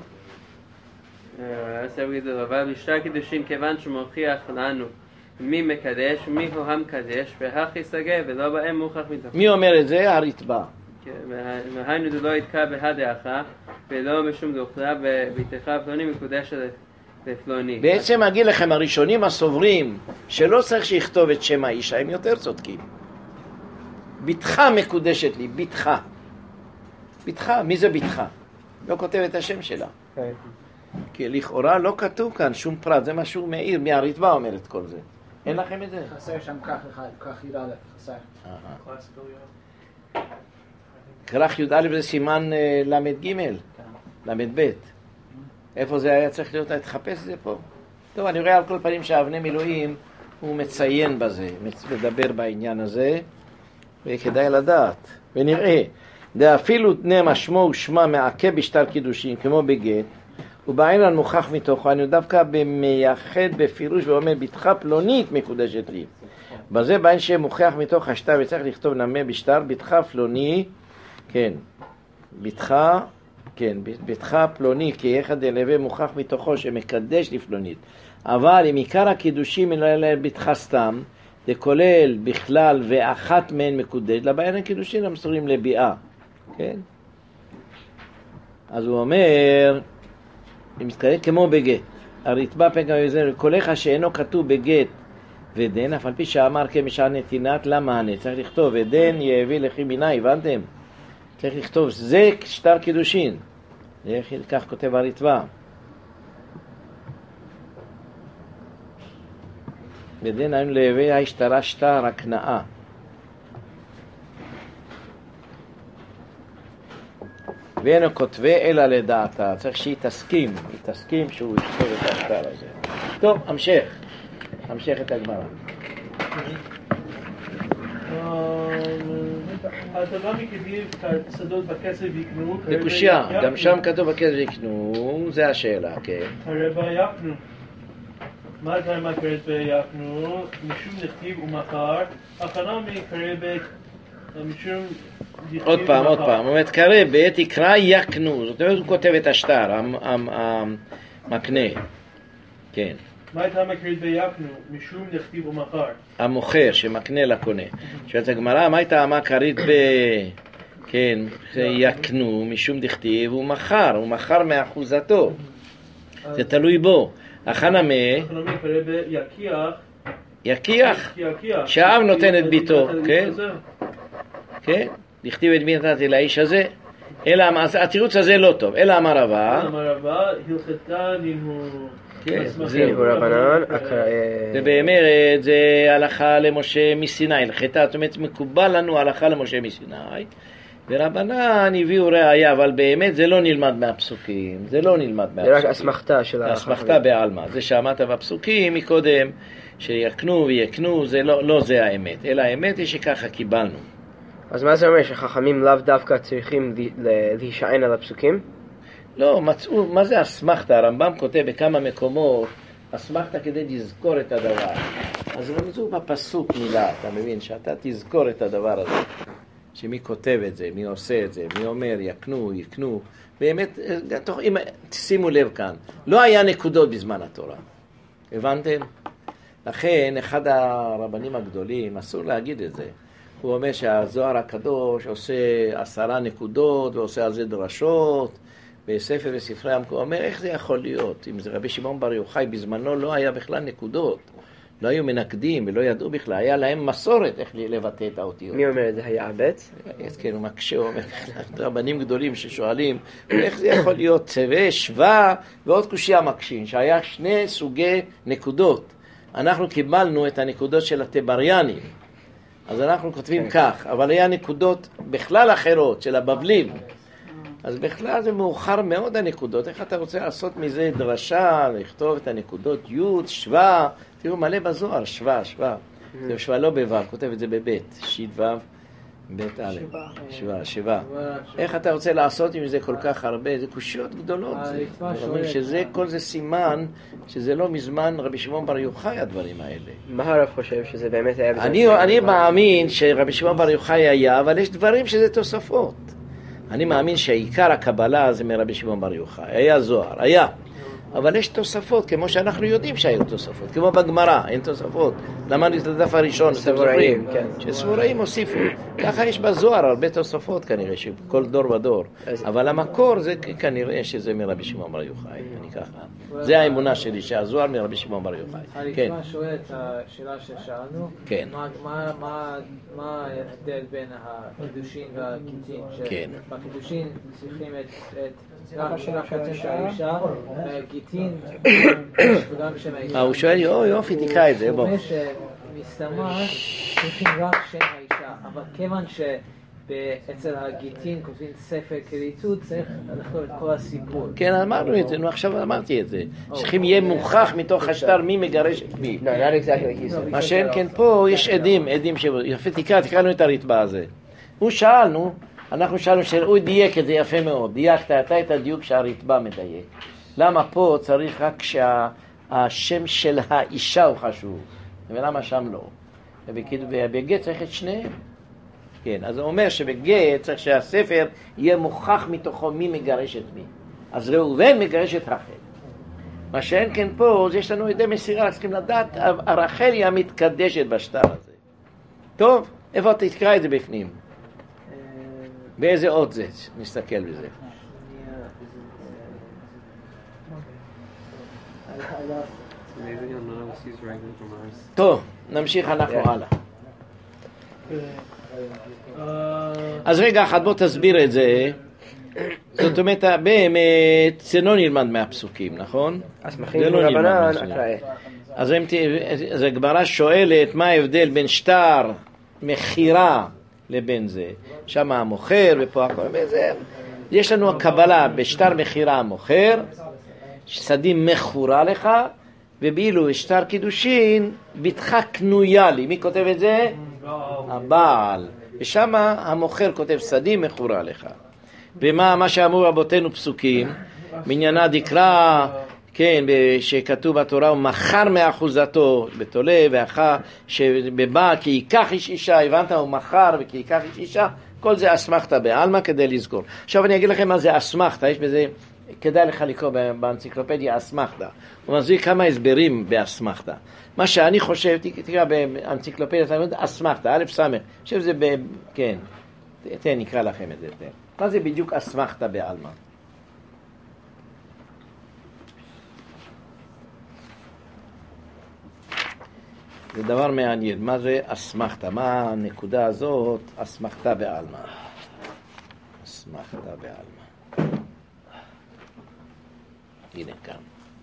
אבל בשאר קידושין כיוון שמוכיח לנו מי מקדש, מי הוא המקדש, והכי סגה ולא בהם מוכח מתוכו. מי אומר את זה? הרצב"א. והיינו זה לא יתקע בהדאך ולא משום דוכלה בביתך פלוני מקודשת לפלוני. בעצם אגיד לכם, הראשונים הסוברים שלא צריך שיכתוב את שם האישה, הם יותר צודקים. ביתך מקודשת לי, ביתך. ביתך, מי זה ביתך? לא כותב את השם שלה. כי לכאורה לא כתוב כאן שום פרט, זה משהו מאיר, מהרצב"א אומר את כל זה. אין לכם את זה? חסר שם כך אחד, כך י"א, חסר. כרך י"א זה סימן למד ג' למד ב'. איפה זה היה צריך להיות? תחפש את זה פה. טוב, אני רואה על כל פנים שהאבני מילואים הוא מציין בזה, מדבר בעניין הזה, וכדאי לדעת. ונראה, דאפילו תנמה שמו ושמה מעכה בשטר קידושין, כמו בגט, ובעינן מוכח מתוכו, אני דווקא במייחד בפירוש ואומר, ביתך פלונית מקודשת לי. בזה בעין שמוכח מתוך השטר, וצריך לכתוב נמה בשטר, ביתך פלוני, כן, ביתך, כן, ביתך פלוני, כי אחד דלווה מוכח מתוכו שמקדש לפלונית. אבל אם עיקר הקידושים אלא ביתך סתם, זה כולל בכלל ואחת מהן מקודש, לבעין הקידושים המסורים לביאה, כן? אז הוא אומר, אם מתקדם כמו בגט, הרצב"א פנקה וזה, כולך שאינו כתוב בגט ודן, אף על פי שאמר כמשעה נתינת למענה, צריך לכתוב ודן יהביא לכי מינה, הבנתם? צריך לכתוב זה שטר קידושין. איך כך כותב הרטב"א. בדין היום להווה השטרה שטר הקנאה. ואינו כותבה אלא לדעתה, צריך שהיא תסכים, היא תסכים שהוא יכתוב את השטר הזה. טוב, המשך, המשך את הגמרא. אתה גם מכתיב שדות בכסף יקנו. זה קושיה, גם שם כתוב בכסף יקנו, זה השאלה, כן. הרבה יקנו. מה זה מה קראת ביקנו? משום נכתיב ומחר, הכנה מקרא משום... עוד פעם, עוד פעם, הוא אומרת, קרא בית יקרא יקנו, זאת אומרת, הוא כותב את השטר, המקנה, כן. מה הייתה מקראת ביקנו? משום נכתיב ומחר. המוכר שמקנה לקונה. שואלת הגמרא, מה הייתה המקרית ב... כן, יקנו, משום דכתיב, הוא מכר, הוא מכר מאחוזתו. זה תלוי בו. החנמה... החנמה קרא ביקיח. יקיח? שהאב נותן את ביתו, כן? כן? דכתיב את מי נתתי לאיש הזה. אלא, התירוץ הזה לא טוב. אלא אמר רבא. אמר רבא, הלכתה נימו... זה באמת, זה הלכה למשה מסיני, הלכתה, זאת אומרת מקובל לנו הלכה למשה מסיני, ורבנן הביאו ראיה, אבל באמת זה לא נלמד מהפסוקים, זה לא נלמד מהפסוקים. זה רק אסמכתה של ההלכה. אסמכתה בעלמא, זה שאמרת בפסוקים מקודם, שיקנו ויקנו, זה לא, לא זה האמת, אלא האמת היא שככה קיבלנו. אז מה זה אומר, שחכמים לאו דווקא צריכים להישען על הפסוקים? לא, מצאו, מה זה אסמכתה? הרמב"ם כותב בכמה מקומות, אסמכתה כדי לזכור את הדבר. אז רמזו בפסוק מילה, אתה מבין, שאתה תזכור את הדבר הזה. שמי כותב את זה, מי עושה את זה, מי אומר, יקנו, יקנו. באמת, אם, שימו לב כאן, לא היה נקודות בזמן התורה. הבנתם? לכן, אחד הרבנים הגדולים, אסור להגיד את זה. הוא אומר שהזוהר הקדוש עושה עשרה נקודות ועושה על זה דרשות, בספר וספרי המקום, הוא אומר, איך זה יכול להיות? אם זה רבי שמעון בר יוחאי, בזמנו לא היה בכלל נקודות. לא היו מנקדים ולא ידעו בכלל, היה להם מסורת איך לבטא את האותיות. מי אומר את זה? היה הבץ? כן, הוא מקשה, הוא אומר, רבנים גדולים ששואלים, איך זה יכול להיות צבא, שווה ועוד קושיה מקשין, שהיה שני סוגי נקודות. אנחנו קיבלנו את הנקודות של הטבריאנים, אז אנחנו כותבים כך, אבל היה נקודות בכלל אחרות של הבבלים. אז בכלל זה מאוחר מאוד הנקודות. איך אתה רוצה לעשות מזה דרשה, לכתוב את הנקודות י' שווה, תראו מלא בזוהר, שווה, שווה. זה שווה לא בו', כותב את זה בבית, שיט ו', בית א', שווה, שווה. איך אתה רוצה לעשות עם זה כל כך הרבה? זה קושיות גדולות. שזה, כל זה סימן שזה לא מזמן רבי שמעון בר יוחאי הדברים האלה. מה הרב חושב שזה באמת היה? אני מאמין שרבי שמעון בר יוחאי היה, אבל יש דברים שזה תוספות. אני מאמין שהעיקר הקבלה זה מרבי שמעון בר יוחאי. היה זוהר, היה. אבל יש תוספות, כמו שאנחנו יודעים שהיו תוספות. כמו בגמרא, אין תוספות. למדנו את הדף הראשון, סבוראים, כן. שסבוראים הוסיפו. ככה יש בזוהר הרבה תוספות כנראה, שכל דור ודור. אבל המקור זה כנראה שזה מרבי שמעון בר יוחאי. אני ככה. זה האמונה שלי, שהזוהר מרבי שמעון בר יוחאי. כן. אני שואל את השאלה ששאלנו. כן. מה ההבדל בין הקידושין והגיטין? כן. בקידושין צריכים את גם חצי של האישה, והגיטין וגם בשם האישה. הוא שואל, אוי יופי, תקרא את זה, בוא. הוא אומר שמסתמא צריכים רק שם האישה, אבל כיוון שאצל הגיטין כותבים ספר קריצות, צריך לכתוב את כל הסיפור. כן, אמרנו את זה, נו עכשיו אמרתי את זה. צריכים יהיה מוכח מתוך השטר מי מגרש את מי. מה שאין כן פה, יש עדים, עדים ש... יפה, תקרא, תקרא לנו את הרתב"א הזה. הוא שאלנו, אנחנו שאלנו שהוא דייק את זה יפה מאוד, דייקת אתה את הדיוק שהרתב"א מדייק. למה פה צריך רק שהשם של האישה הוא חשוב, ולמה שם לא? ובגט צריך את שניהם. כן, אז הוא אומר שבגט צריך שהספר יהיה מוכח מתוכו מי מגרש את מי. אז ראובן מגרש את רחל. מה שאין כן פה, אז יש לנו ידי מסירה, צריכים לדעת, הרחל היא המתקדשת בשטר הזה. טוב, איפה תקרא את זה בפנים? באיזה עוד זה? נסתכל בזה. טוב, נמשיך אנחנו הלאה. אז רגע אחד בוא תסביר את זה. זאת אומרת, באמת, זה לא נלמד מהפסוקים, נכון? אסמכים זה לא נלמד רבנן מהפסוקים. אקראי. אז אם ת- אז הגמרא שואלת מה ההבדל בין שטר מחירה לבין זה. שם המוכר ופה הכל. וזה, יש לנו הקבלה בשטר מחירה המוכר, שדים מכורה לך, ובאילו שטר קידושין, ביתך קנויה לי. מי כותב את זה? הבעל. ושם המוכר כותב שדים מכורה לך. ומה מה שאמרו רבותינו פסוקים, מניינה דקרא, כן, שכתוב בתורה, הוא מכר מאחוזתו בתולה, ואחר שבבא כי ייקח איש אישה, הבנת? הוא מכר וכי ייקח איש אישה, כל זה אסמכתא בעלמא כדי לזכור. עכשיו אני אגיד לכם מה זה אסמכתא, יש בזה, כדאי לך לקרוא באנציקלופדיה אסמכתא, הוא מסביר כמה הסברים באסמכתא. מה שאני חושב, תקרא באנציקלופדיה, אסמכתא, א' סמך, חושב זה, ב, כן, תן נקרא לכם את זה, תן. מה זה בדיוק אסמכתא בעלמא? זה דבר מעניין, מה זה אסמכתא? מה הנקודה הזאת, אסמכתא בעלמא? אסמכתא בעלמא. הנה כאן.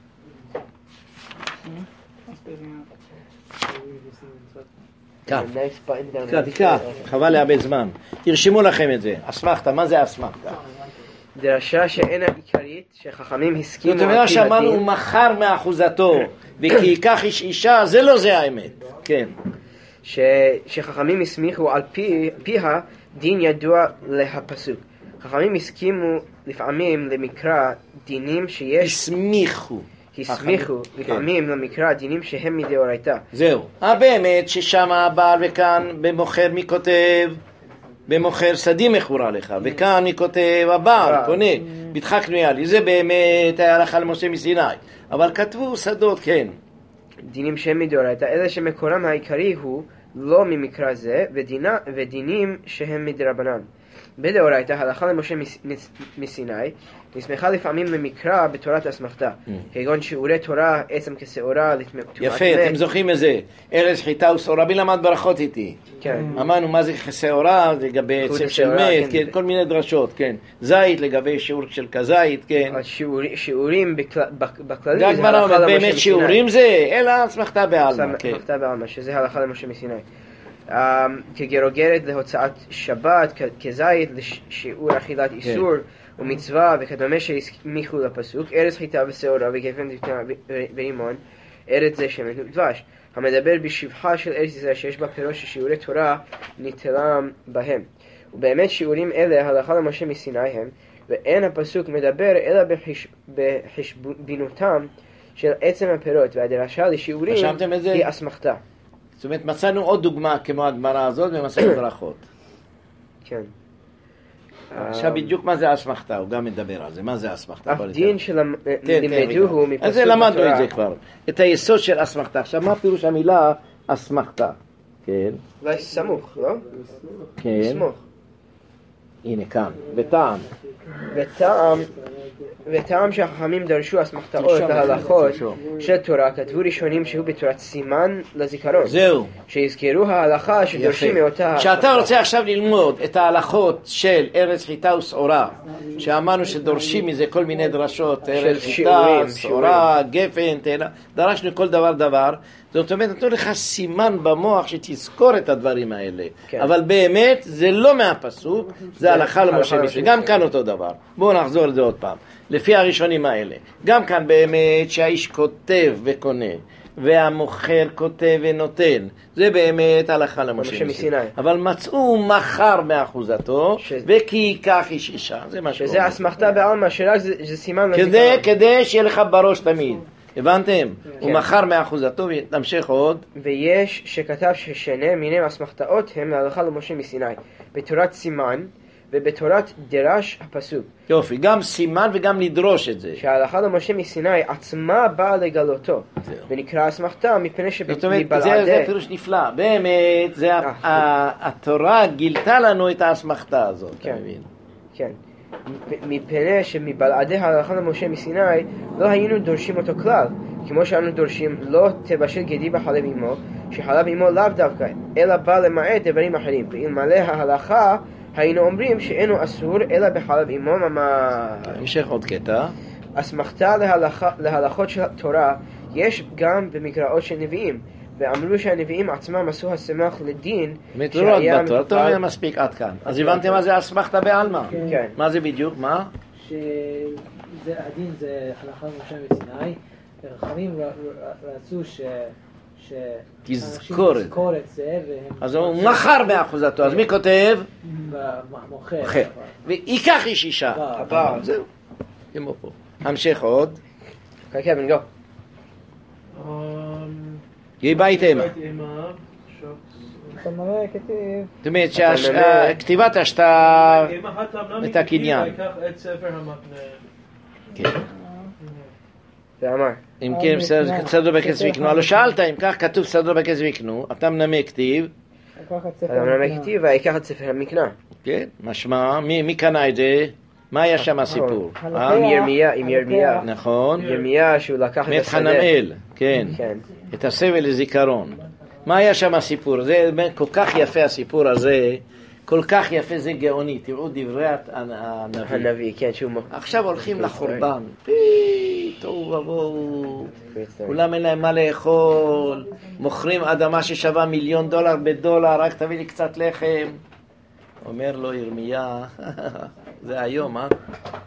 כאן. תקרא, תקרא, חבל לאבד זמן. תרשמו לכם את זה. אסמכתא, מה זה אסמכתא? דרשה שאין העיקרית שחכמים הסכימו זאת אומרת שאמרנו הוא מכר מאחוזתו וכי ייקח איש אישה, זה לא זה האמת. כן. ש... שחכמים הסמיכו על פי... פיה דין ידוע להפסוק. חכמים הסכימו לפעמים למקרא דינים שיש... הסמיכו. הסמיכו לפעמים למקרא דינים שהם מדאורייתא. זהו. באמת ששם הבעל וכאן במוכר מי כותב? במוכר שדים מכורה לך, וכאן מי כותב הבעל, קונה, ביתך קנויה לי. זה באמת ההלכה למשה מסיני. אבל כתבו שדות, כן. דינים שהם מדאורייתא, אלא שמקורם העיקרי הוא לא ממקרא זה, ודינה, ודינים שהם מדרבנן. בדאורייתא, הלכה למשה מס, מס, מסיני, נסמכה לפעמים למקרא בתורת אסמכתא, כגון שיעורי תורה, עצם כשעורה, יפה, אתם זוכרים איזה, ארז חיטה ושעורה, מי למד ברכות איתי? כן. אמרנו מה זה כשעורה, לגבי עצם של מת, כן, כל מיני דרשות, כן. זית לגבי שיעור של כזית, כן. שיעורים בכללי, זה הגמרא אומרת, באמת שיעורים זה, אלא אסמכתא בעלמא. אסמכתא בעלמא, שזה הלכה למשה מסיני. כגרוגרת להוצאת שבת, כזית לשיעור אכילת איסור ומצווה וכדומה שהסמיכו לפסוק, ארץ חיטה ושעורה וגפן ורימון, ארץ זה שמן ודבש, המדבר בשבחה של ארץ ישראל שיש בה פירוש ששיעורי תורה ניטלם בהם. ובאמת שיעורים אלה הלכה למשה מסיני הם, ואין הפסוק מדבר אלא בחשבונותם של עצם הפירות, והדרשה לשיעורים היא אסמכתא. זאת אומרת, מצאנו עוד דוגמה כמו הגמרא הזאת ומצאנו ברכות. כן. עכשיו בדיוק מה זה אסמכתא, הוא גם מדבר על זה, מה זה אסמכתא? אף דין שלמדוהו מפסוק בתורה. אז למדנו את זה כבר, את היסוד של אסמכתא. עכשיו מה פירוש המילה אסמכתא? כן. אולי סמוך, לא? כן. סמוך. הנה כאן, בטעם. בטעם, וטעם שהחכמים דרשו אסמכתאות להלכות של תורה, כתבו ראשונים שהוא בתורת סימן לזיכרון. זהו. שיזכרו ההלכה שדורשים מאותה... כשאתה רוצה עכשיו ללמוד את ההלכות של ארץ חיטה ושעורה, שאמרנו שדורשים מזה כל מיני דרשות, ארץ חיטה, שעורה, גפן, תאנה, דרשנו כל דבר דבר, זאת אומרת, נתנו לך סימן במוח שתזכור את הדברים האלה. כן. אבל באמת, זה לא מהפסוק, זה הלכה למשה מסיני. גם כאן אותו דבר. בואו נחזור לזה עוד פעם. לפי הראשונים האלה. גם כאן באמת שהאיש כותב וקונה, והמוכר כותב ונותן. זה באמת הלכה למשה מסיני. אבל מצאו מחר מאחוזתו, ש... וכי ייקח איש אישה. זה מה שאומר. שזה אסמכתא בעלמא, שרק זה, זה סימן כדי, לזיכרון. כדי שיהיה לך בראש תמיד. הבנתם? כן. הוא מחר מאחוזתו, ותמשיך עוד. ויש שכתב ששני מיני אסמכתאות הם להלכה למשה מסיני, בתורת סימן ובתורת דרש הפסוק. יופי, גם סימן וגם לדרוש את זה. שההלכה למשה מסיני עצמה באה לגלותו, ונקרא אסמכתא מפני שבלעדי... זה, זה פירוש נפלא, באמת, זה 아, התורה גילתה לנו את האסמכתא הזאת, כן, אתה מבין? כן. מפני שמבלעדי ההלכה למשה מסיני לא היינו דורשים אותו כלל, כמו שאנו דורשים, לא תבשל גדי בחלב אמו, שחלב אמו לאו דווקא, אלא בא למעט דברים אחרים. ואלמלא ההלכה, היינו אומרים שאינו אסור, אלא בחלב אמו ממש. המשך עוד קטע. אסמכתה להלכה, להלכות של התורה, יש גם במקראות של נביאים. ואמרו שהנביאים עצמם עשו השמח לדין לא רק בתורה, אתה אומר מספיק עד כאן. אז הבנתם מה זה אסמכתה בעלמא? כן. מה זה בדיוק? מה? שזה הדין זה הלכה משה מסיני, וחכמים רצו ש... תזכור את זה, אז הוא מכר באחוזתו, אז מי כותב? מוכר. ויקח איש אישה. זהו. כמו פה. המשך עוד. Okay, Kevin, go. יהי בית אימה. אתה מראה כתיב. זאת אומרת שכתיבת השטר את הקניין. כן. ואמר. אם כן, סדר בכסף יקנו. הלא שאלת, אם כך כתוב סדר בכסף יקנו, אתה מנמק כתיב. אתה מנמק כתיב ויקח את ספר המקנה. כן, משמע, מי קנה את זה? מה היה שם הסיפור? עם ירמיה, עם ירמיה. נכון. ירמיה שהוא לקח את מת השדה. חנמאל, כן. את הסבל לזיכרון. מה היה שם הסיפור? זה כל כך יפה הסיפור הזה, כל כך יפה זה גאוני. תראו דברי הנביא. הנביא, כן, שהוא... עכשיו הולכים לחורבן. תראו ובואו. כולם אין להם מה לאכול. מוכרים אדמה ששווה מיליון דולר בדולר, רק תביא לי קצת לחם. אומר לו ירמיה, זה היום, אה?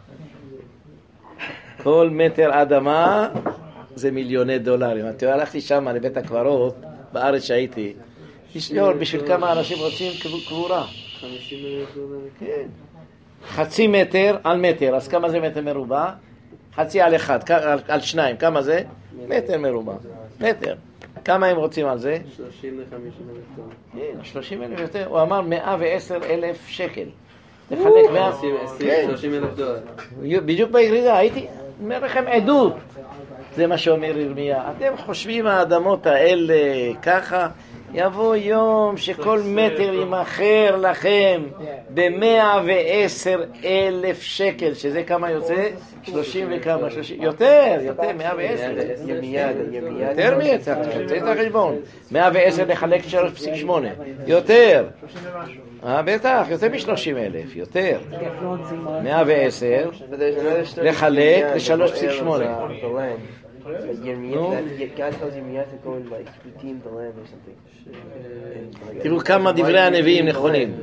כל מטר אדמה זה מיליוני דולרים. אתה הלכתי שם לבית הקברות, בארץ שהייתי, לשאול בשביל כמה אנשים רוצים קבורה. חמישים אלף דולר. כן. חצי מטר על מטר, אז כמה זה מטר מרובע? חצי על אחד, על, על שניים, כמה זה? מטר מרובע. מטר. כמה הם רוצים על זה? שלושים לחמישים אלף דולר. כן, שלושים אלף יותר. הוא אמר מאה ועשר אלף שקל. לחלק מאה... שלושים אלף דולר. בדיוק בירידה, הייתי... אומר לכם עדות. זה מה שאומר ירמיה. אתם חושבים האדמות האלה ככה? יבוא יום שכל מטר ימחר לכם ב-מאה ועשר אלף שקל, שזה כמה יוצא? שלושים וכמה, שלושים, יותר, יותר, מאה ועשר. יותר מייצר, תחצה את החשבון. מאה ועשר לחלק שלוש נקודה שמונה, יותר. אה, בטח, יותר מ-שלושים אלף, יותר. מאה ועשר לחלק ל-שלוש נקודה שמונה. תראו כמה דברי הנביאים נכונים.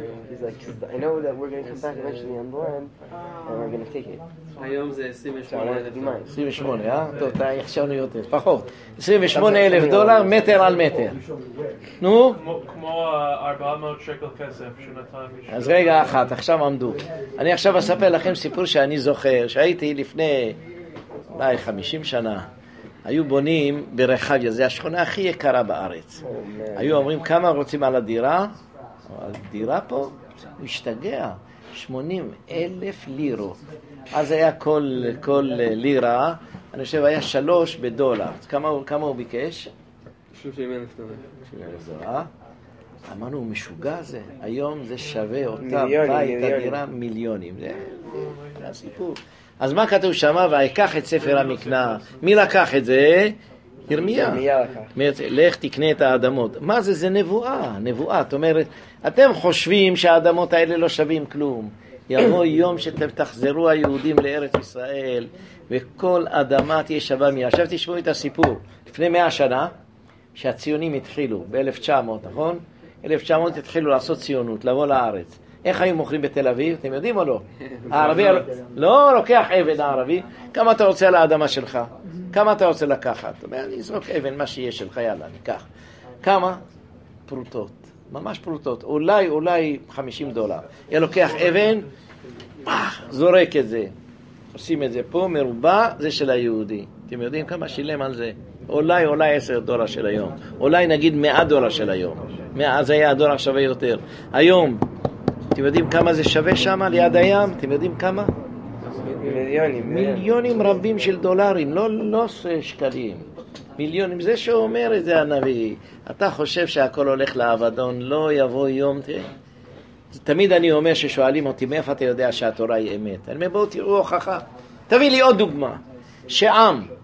היום זה עשרים ושמונה אלף דולר. עשרים ושמונה, אה? טוב, אתה יחשבנו יותר, פחות. עשרים ושמונה אלף דולר, מטר על מטר. נו? כמו ארבע מאות שקל כסף שנתן. אז רגע אחת, עכשיו עמדו. אני עכשיו אספר לכם סיפור שאני זוכר, שהייתי לפני אולי חמישים שנה. היו בונים ברחביה, זה השכונה הכי יקרה בארץ. היו אומרים כמה רוצים על הדירה, על דירה פה, משתגע, שמונים אלף לירות. אז היה כל, כל לירה, אני חושב היה שלוש בדולר. כמה, כמה הוא ביקש? שלושים אלף דולר. שלושים אלף דולר. אמרנו, הוא משוגע זה. היום זה שווה אותה מיליונים, בית, מיליונים. הדירה מיליונים. זה, זה הסיפור. אז מה כתוב שמה? ויקח את ספר המקנה. מי לקח את זה? ירמיה. ירמיה לקח. לך תקנה את האדמות. מה זה? זה נבואה. נבואה. זאת אומרת, אתם חושבים שהאדמות האלה לא שווים כלום. יבוא יום שאתם תחזרו היהודים לארץ ישראל, וכל אדמה תהיה שווה מי. עכשיו תשמעו את הסיפור. לפני מאה שנה, שהציונים התחילו, ב-אלף תשע מאות, נכון? אלף תשע מאות התחילו לעשות ציונות, לבוא לארץ. איך היו מוכרים בתל אביב? אתם יודעים או לא? הערבי לא לוקח אבן הערבי. כמה אתה רוצה על האדמה שלך? כמה אתה רוצה לקחת? אתה אומר, אני אזרוק אבן, מה שיהיה שלך, יאללה, ניקח. כמה? פרוטות. ממש פרוטות. אולי, אולי חמישים דולר. היה לוקח אבן, זורק את זה. עושים את זה פה, מרובע, זה של היהודי. אתם יודעים כמה שילם על זה? אולי, אולי עשר דולר של היום. אולי נגיד מאה דולר של היום. אז היה הדולר שווה יותר. היום, אתם יודעים כמה זה שווה שם ליד הים? אתם יודעים כמה? מיליונים. מיליונים רבים של דולרים, לא, לא שקלים. מיליונים, זה שאומר את זה הנביא. אתה חושב שהכל הולך לאבדון, לא יבוא יום, תראה. תמיד אני אומר ששואלים אותי, מאיפה אתה יודע שהתורה היא אמת? אני אומר, בואו תראו הוכחה. תביא לי עוד דוגמה. שעם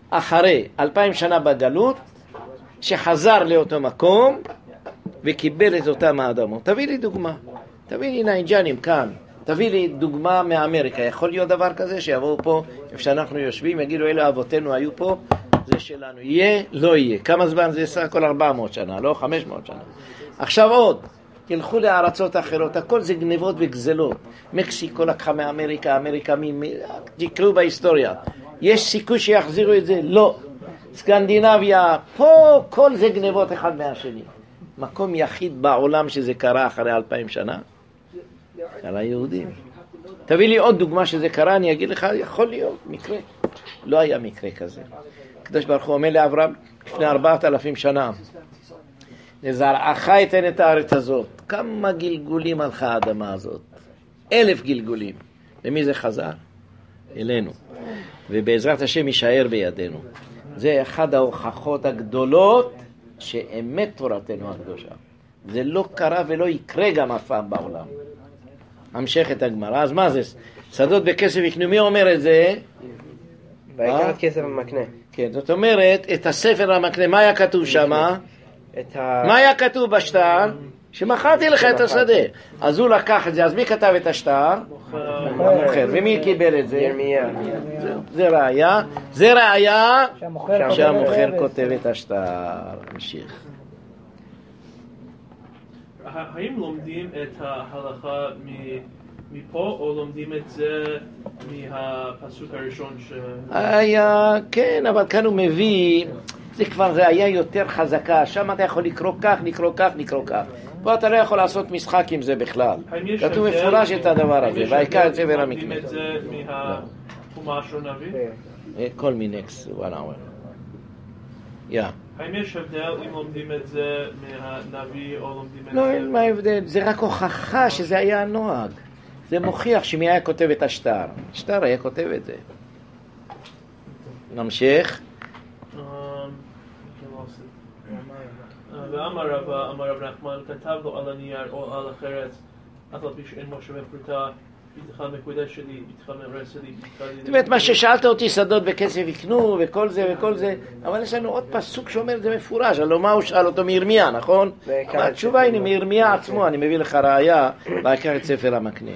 אחרי אלפיים שנה בגלות, שחזר לאותו מקום וקיבל את אותם האדמות. תביא לי דוגמה. תביא לי ניינג'נים כאן. תביא לי דוגמה מאמריקה. יכול להיות דבר כזה שיבואו פה, איפה שאנחנו יושבים, יגידו אלה אבותינו היו פה, זה שלנו. יהיה, לא יהיה. כמה זמן זה? סך הכל ארבע מאות שנה, לא חמש מאות שנה. עכשיו עוד, תלכו לארצות אחרות, הכל זה גנבות וגזלות. מקסיקו לקחה מאמריקה, אמריקה מ... תקראו בהיסטוריה. יש סיכוי שיחזירו את זה? לא. סקנדינביה, פה כל זה גנבות אחד מהשני. מקום יחיד בעולם שזה קרה אחרי אלפיים שנה, על היהודים. תביא לי עוד דוגמה שזה קרה, אני אגיד לך, יכול להיות מקרה. לא היה מקרה כזה. הקדוש ברוך הוא אומר לאברהם לפני ארבעת אלפים שנה, לזרעך אתן את הארץ הזאת. כמה גלגולים הלכה האדמה הזאת? אלף גלגולים. למי זה חזר? אלינו. ובעזרת השם יישאר בידינו. זה אחד ההוכחות הגדולות שאמת תורתנו הקדושה. זה לא קרה ולא יקרה גם אף פעם בעולם. המשך את הגמרא. אז מה זה? שדות בכסף יקנו. מי אומר את זה? ויקח את כסף המקנה. כן, זאת אומרת, את הספר המקנה, מה היה כתוב שם? את ה... מה היה כתוב בשטר? שמכרתי לך את השדה. אז הוא לקח את זה, אז מי כתב את השטר? המוכר. ומי קיבל את זה? ירמיה. זה ראיה. זה ראיה שהמוכר שהמוכר כותב את השטר. המשיך. האם לומדים את ההלכה מפה, או לומדים את זה מהפסוק הראשון ש... היה, כן, אבל כאן הוא מביא, זה כבר ראיה יותר חזקה, שם אתה יכול לקרוא כך, לקרוא כך, לקרוא כך. פה אתה לא יכול לעשות משחק עם זה בכלל. כתוב מפורש את הדבר הזה, והעיקר את ספר המקנה. לומדים את זה מהחומש או נביא? כל מיני, one hour. יא. האם יש הבדל אם לומדים את זה מהנביא או לומדים את זה? לא, אין מה הבדל, זה רק הוכחה שזה היה הנוהג. זה מוכיח שמי היה כותב את השטר. השטר היה כותב את זה. נמשיך. ואמר רב, אמר רב נחמן, כתב לו על הנייר או על החרץ, אף על פי שאין משה בפרוטה, ביתך מקודש שלי, ביתך מרס שלי, זאת אומרת, מה ששאלת אותי, שדות בכסף יקנו וכל זה וכל זה, אבל יש לנו עוד פסוק שאומר את זה מפורש, הלוא מה הוא שאל אותו מירמיה, נכון? התשובה הנה מירמיה עצמו, אני מביא לך ראיה, והעיקר את ספר המקנה.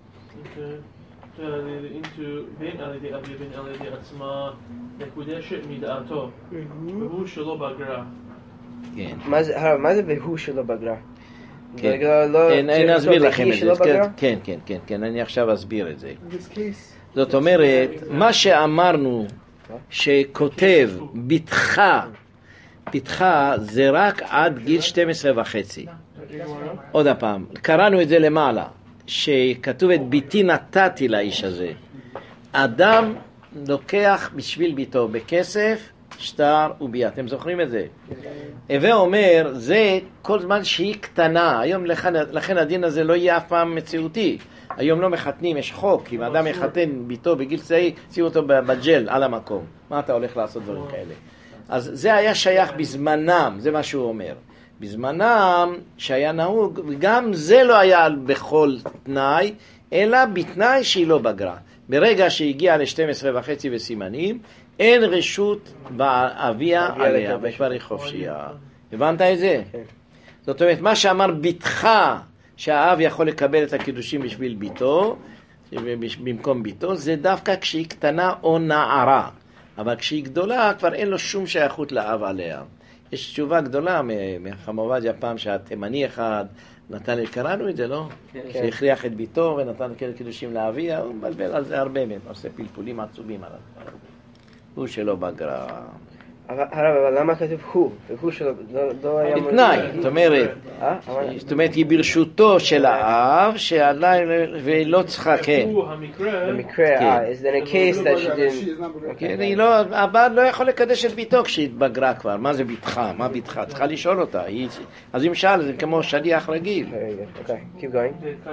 בין על ידי אבי בין על ידי עצמה מקודשת מדעתו, והוא שלא בגרע. כן. מה זה והוא שלא בגרע? כן, אני אסביר לכם את זה. כן, כן, כן, כן, אני עכשיו אסביר את זה. זאת אומרת, מה שאמרנו שכותב ביתך, ביתך זה רק עד גיל שתים עשרה וחצי. עוד הפעם, קראנו את זה למעלה, שכתוב את ביתי נתתי לאיש הזה. אדם לוקח בשביל ביתו בכסף, שטר ובייה. אתם זוכרים את זה? הווה אומר, זה כל זמן שהיא קטנה. היום לכן, לכן הדין הזה לא יהיה אף פעם מציאותי. היום לא מחתנים, יש חוק. אם אדם יחתן ביתו בגיל צעיר, שימו אותו בג'ל על המקום. מה אתה הולך לעשות דברים כאלה? אז זה היה שייך בזמנם, זה מה שהוא אומר. בזמנם שהיה נהוג, וגם זה לא היה בכל תנאי, אלא בתנאי שהיא לא בגרה. ברגע שהגיעה ל-שתים עשרה וחצי וסימנים, אין רשות באביה עליה, וכבר היא חופשייה. הבנת את זה? זאת אומרת, מה שאמר ביתך, שהאב יכול לקבל את הקידושים בשביל ביתו, במקום ביתו, זה דווקא כשהיא קטנה או נערה. אבל כשהיא גדולה, כבר אין לו שום שייכות לאב עליה. יש תשובה גדולה מחכם עובדיה פעם שהתימני אחד נתן, קראנו את זה, לא? שהכריח את ביתו ונתן קידושים לאביה, הוא מבלבל על זה הרבה, עושה פלפולים עצובים עליו. הוא שלא בגרע. אבל למה כתוב הוא? הוא שלא לא היה... בתנאי, זאת אומרת, זאת אומרת, היא ברשותו של האב, שעליי ולא צריכה, כן. במקרה, is that a case that she didn't... כן, הבעל לא יכול לקדש את ביתו כשהיא התבגרה כבר. מה זה ביתך? מה ביתך? צריכה לשאול אותה. אז אם שאל, זה כמו שליח רגיל. אוקיי, keep going.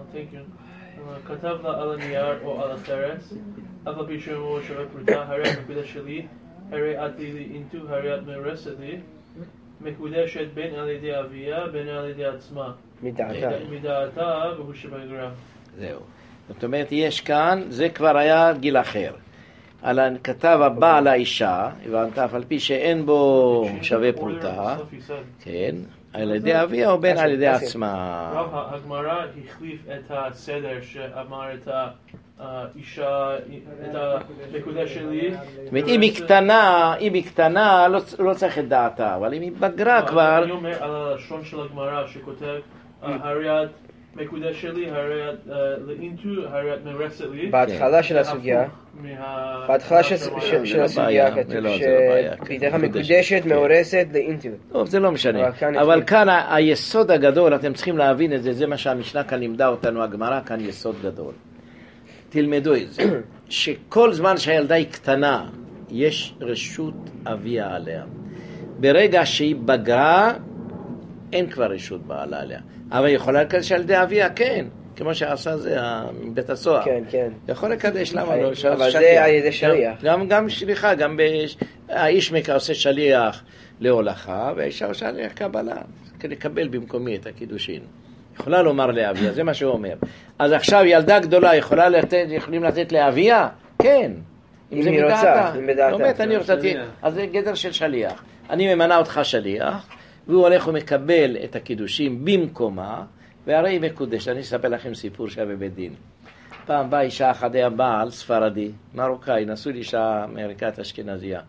כתב לה על הנייר או על החרס, אף על פי שאמרו שבפרוטה, הרי המקודש שלי, הרי את לי אינטו, הרי את מרסת לי, מקודשת בין על ידי אביה, בין על ידי עצמה. מדעתה. מדעתה, והוא שבגרע. זהו. זאת אומרת, יש כאן, זה כבר היה גיל אחר. על כתב הבעל האישה, הבנת, אף על פי שאין בו שווה פרוטה, כן, על ידי אביה או בין על ידי עצמה. רב, הגמרא החליף את הסדר שאמר את האישה, את המקודש שלי. זאת אומרת, אם היא קטנה, אם היא קטנה, לא צריך את דעתה, אבל אם היא בגרה כבר... אני אומר על הלשון של הגמרא שכותב, הריית מקודש שלי, הריית לאינטו, הריית מרסת לי. בהתחלה של הסוגיה, בהתחלה של הסוגיה כתוב שביתך מקודשת מאורסת לאינטו. טוב, זה לא משנה. אבל כאן היסוד הגדול, אתם צריכים להבין את זה, זה מה שהמשנה כאן לימדה אותנו, הגמרא כאן יסוד גדול. תלמדו את זה, שכל זמן שהילדה היא קטנה, יש רשות אביה עליה. ברגע שהיא בגרה, אין כבר רשות בעלה עליה. אבל היא יכולה לקדש על ידי אביה, כן. כמו שעשה זה בית הסוהר. כן, כן. יכול לקדש, למה לא? אבל זה על ידי שליח. גם, גם שליחה, גם האיש עושה שליח להולכה, והאישה עושה שליח קבלה, כדי לקבל במקומי את הקידושין. יכולה לומר לאביה, זה מה שהוא אומר. אז עכשיו ילדה גדולה יכולה לתת, יכולים לתת לאביה? כן. אם היא רוצה, אם בדעתה. באמת, אני רוצה, אז זה גדר של שליח. אני ממנה אותך שליח, והוא הולך ומקבל את הקידושים במקומה, והרי היא מקודשת. אני אספר לכם סיפור שהיה בבית דין. פעם באה אישה אחת, היה בעל ספרדי, מרוקאי, נסעו לאישה אמריקאית אשכנזייה.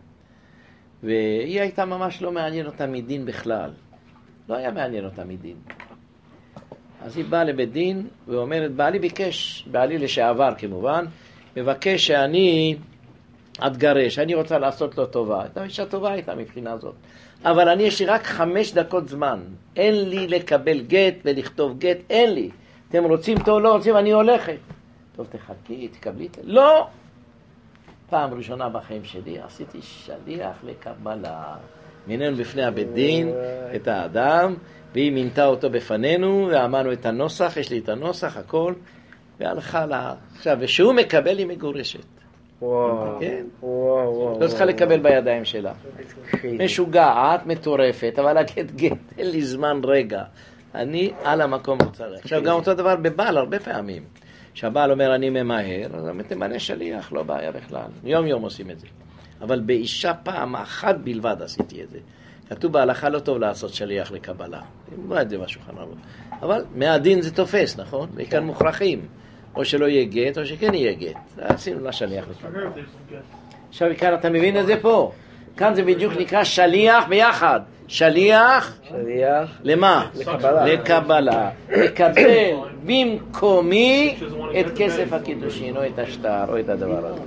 והיא הייתה ממש לא מעניין אותה מדין בכלל. לא היה מעניין אותה מדין. אז היא באה לבית דין ואומרת, בעלי ביקש, בעלי לשעבר כמובן, מבקש שאני אתגרש, אני רוצה לעשות לו טובה. הייתה אישה טובה הייתה מבחינה זאת. אבל אני יש לי רק חמש דקות זמן. אין לי לקבל גט ולכתוב גט, אין לי. אתם רוצים טוב, לא רוצים, אני הולכת. טוב, תחכי, תקבלי את... לא! פעם ראשונה בחיים שלי עשיתי שליח לקבלה. מיננו בפני הבית דין את האדם, והיא מינתה אותו בפנינו, ואמרנו את הנוסח, יש לי את הנוסח, הכל, והלכה לה. עכשיו, ושהוא מקבל, היא מגורשת. וואו, כן? וואו, וואו. לא צריכה לקבל בידיים שלה. משוגעת, מטורפת, אבל הגט גט, אין לי זמן רגע. אני על המקום רוצה. עכשיו, גם אותו דבר בבעל, הרבה פעמים. שהבעל אומר, אני ממהר, אז אני תמנה שליח, לא בעיה בכלל. יום יום עושים את זה. אבל באישה פעם אחת בלבד עשיתי את זה. כתוב בהלכה לא טוב לעשות שליח לקבלה. לא את זה בשולחן ערוך. אבל מהדין זה תופס, נכון? וכאן מוכרחים. או שלא יהיה גט, או שכן יהיה גט. עשינו לה שליח לקבלה. עכשיו, כאן אתה מבין את זה פה. כאן זה בדיוק נקרא שליח ביחד. שליח, שליח למה? לקבלה. לקבלה. לקבל במקומי את כסף הקידושין, או את השטר, או את הדבר הזה.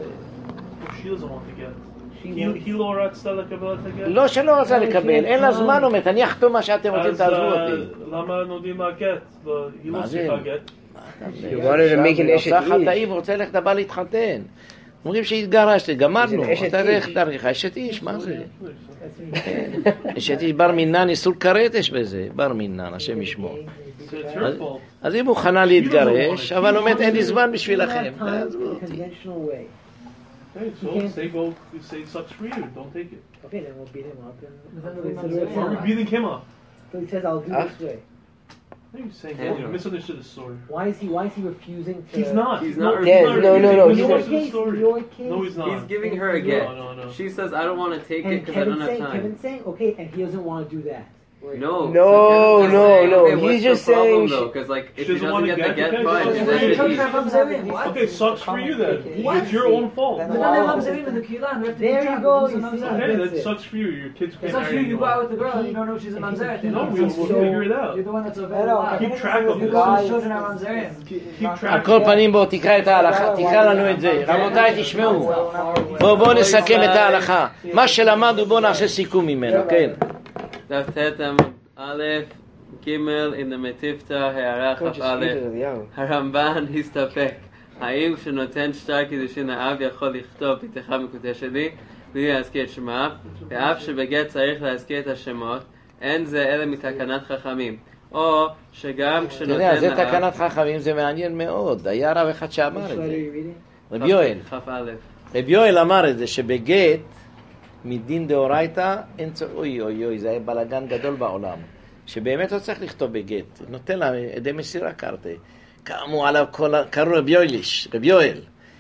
היא לא רצתה לקבל את הגט? לא שלא רצה לקבל, אין לה זמן אומרת, אני אחתום מה שאתם רוצים, תעזבו אותי. אז למה נותנים לה גט? היא לא צריכה גט. You wanted to make an עושה אשת חטאים איש. ורוצה ללכת הבא להתחתן. אומרים שהתגרשת, גמרנו. זה אשת אתה איש. לך דרך, אשת איש, מה זה? אשת איש בר מינן, איסור קרטש בזה, בר מינן, השם ישמור. So it's her fault. אז היא מוכנה להתגרש, אבל אומרת, אין לי זמן בשבילכם. תעזבו אותי. conventional way. Okay, so say go, say it sucks for you, don't take it. Okay, then we'll beat him up and Why are we beating him up? so he says, I'll do Huh? this way. What are you saying? You misunderstood the story. Why is he? Why is he refusing to? He's not. He's No, not he's Yes, no, no, no, He's he's not not. the story. Your case. No, he's not. He's giving her a No, gift. no, no. She says, I don't want to take it And because I don't Kevin's have saying, time. Kevin's saying, okay, and he doesn't want to do that. No, No, so Kevin's just no, saying, no, okay, he's what's just the problem, saying though? she- Because like, She if he doesn't doesn't wanna get the get get, the fine. guy. She's Why are you just talking eat. What? Okay, sucks for you then. It's your own fault. But then I'm Mamzerim in the Kila and we have to There keep you track go, of who's a you see. Mamzer. Okay, That's that it. sucks for you. Your kids can't It's not marry true, you go out anymore. with the girl and you don't know she's a Mamzer. No, we'll, we'll figure it out. You're the one that's a No, no, Keep track of You're this. the one whose children are Mamzerim. Keep track על כל of פנים בואו תקרא את ההלכה, תקרא לנו את זה. רבותיי תשמעו. בואו בואו נסכם את ההלכה. מה שלמדנו בואו נעשה סיכום ממנו, כן. דף ט' עמוד א', ג' in the מטיפתא, הערה Don't just כ"א. read it, אליהו. הרמב"ן הסתפק. האם כשנותן שטר קידושין האב יכול לכתוב ביתך מקודשת לי בלי להזכיר את שמה, ואף שבגט צריך להזכיר את השמות, אין זה אלא מתקנת חכמים. או שגם אתה יודע, כשנותן זה לאב... תקנת חכמים, זה מעניין מאוד. היה רב אחד שאמר את Which letter זה. are you reading? רב יואל. כ"א. רב יואל אמר את זה, שבגט, מדין דאורייתא, אין צורך, אוי אוי אוי, זה היה בלגן גדול בעולם. שבאמת לא צריך לכתוב בגט. נותן לה עדי מסירה קרתה. קמו עליו כל ה... קראו רב יואליש, רב יואל.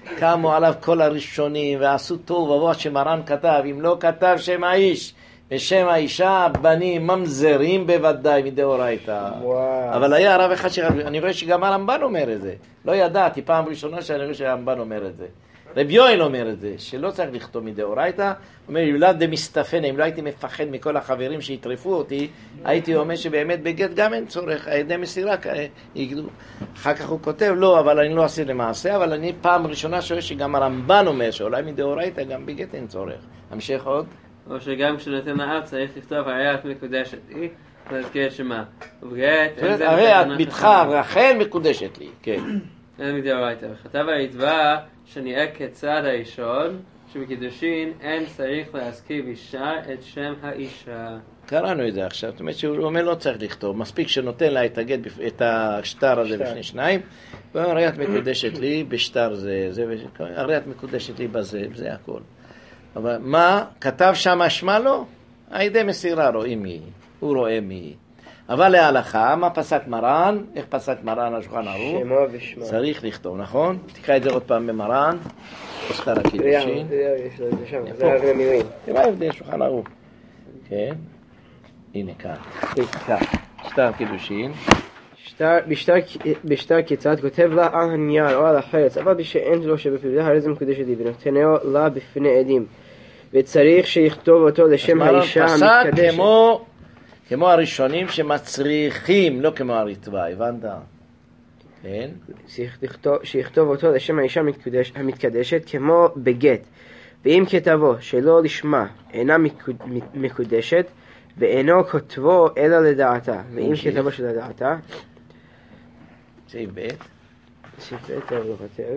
קמו עליו כל הראשונים ועשו תוהו ובוהו שמרן כתב, אם לא כתב שם האיש ושם האישה, בנים ממזרים בוודאי מדאורייתא. אבל היה הרב אחד שאני רואה שגם הרמב"ן אומר את זה. לא ידעתי, פעם ראשונה שאני רואה שהרמב"ן אומר את זה. רב יואל אומר את זה, שלא צריך לכתוב מדאורייתא. אומר, יולד דמסתפנה, אם לא הייתי מפחד מכל החברים שיטרפו אותי, הייתי אומר שבאמת בגט גם אין צורך, הידי מסירה יגדו. אחר כך הוא כותב, לא, אבל אני לא עושה למעשה, אבל אני פעם ראשונה שואל שגם הרמב"ן אומר שאולי מדאורייתא גם בגט אין צורך. המשך עוד. או שגם כשנותן האב צריך לכתוב הרי את מקודשת היא, להזכיר שמה. ובגט, אין זה... הרי את בתך רחל מקודשת לי, כן. אין מדאורייתא. וכתב הריטב"א שנראה כצד הראשון, שבקידושין אין צריך להזכיר אישה את שם האישה. קראנו את זה עכשיו, זאת אומרת שהוא אומר לא צריך לכתוב, מספיק שנותן לה את הגט, את השטר הזה בפני שניים, והרי את מקודשת לי בשטר זה, זה, הרי את מקודשת לי בזה, זה הכל. אבל מה, כתב שם אשמה לו? הידי מסירה רואים מי, הוא רואה מי. אבל להלכה, מה פסק מרן? איך פסק מרן על שולחן ערוך? שמו ושמה. צריך לכתוב, נכון? תקרא את זה עוד פעם במרן, שטר הקידושין. יש לו את זה שם, זה רק למילים. תראה ההבדל שולחן ערוך. כן, הנה כאן. כך, שטר הקידושין. שטר, בשטר, בשטר כיצד כותב לה על הנייר או על החרץ, אבל בשאין לו שבפלדה הרי זה מקודשת לי, ונותנהו לה בפני עדים, וצריך שיכתוב אותו לשם האישה המתקדשת. מרן פסק כמו, כמו הראשונים שמצריכים, לא כמו הריטב"א, הבנת? כן? שיכתוב אותו לשם האישה המתקדש, המתקדשת כמו בגט, ואם כתבו שלא לשמה אינה מקודשת, ואינו כותבו אלא לדעתה, ואם כתבו של לדעתה, סעיף ב' סעיף ב' טוב לא כותב.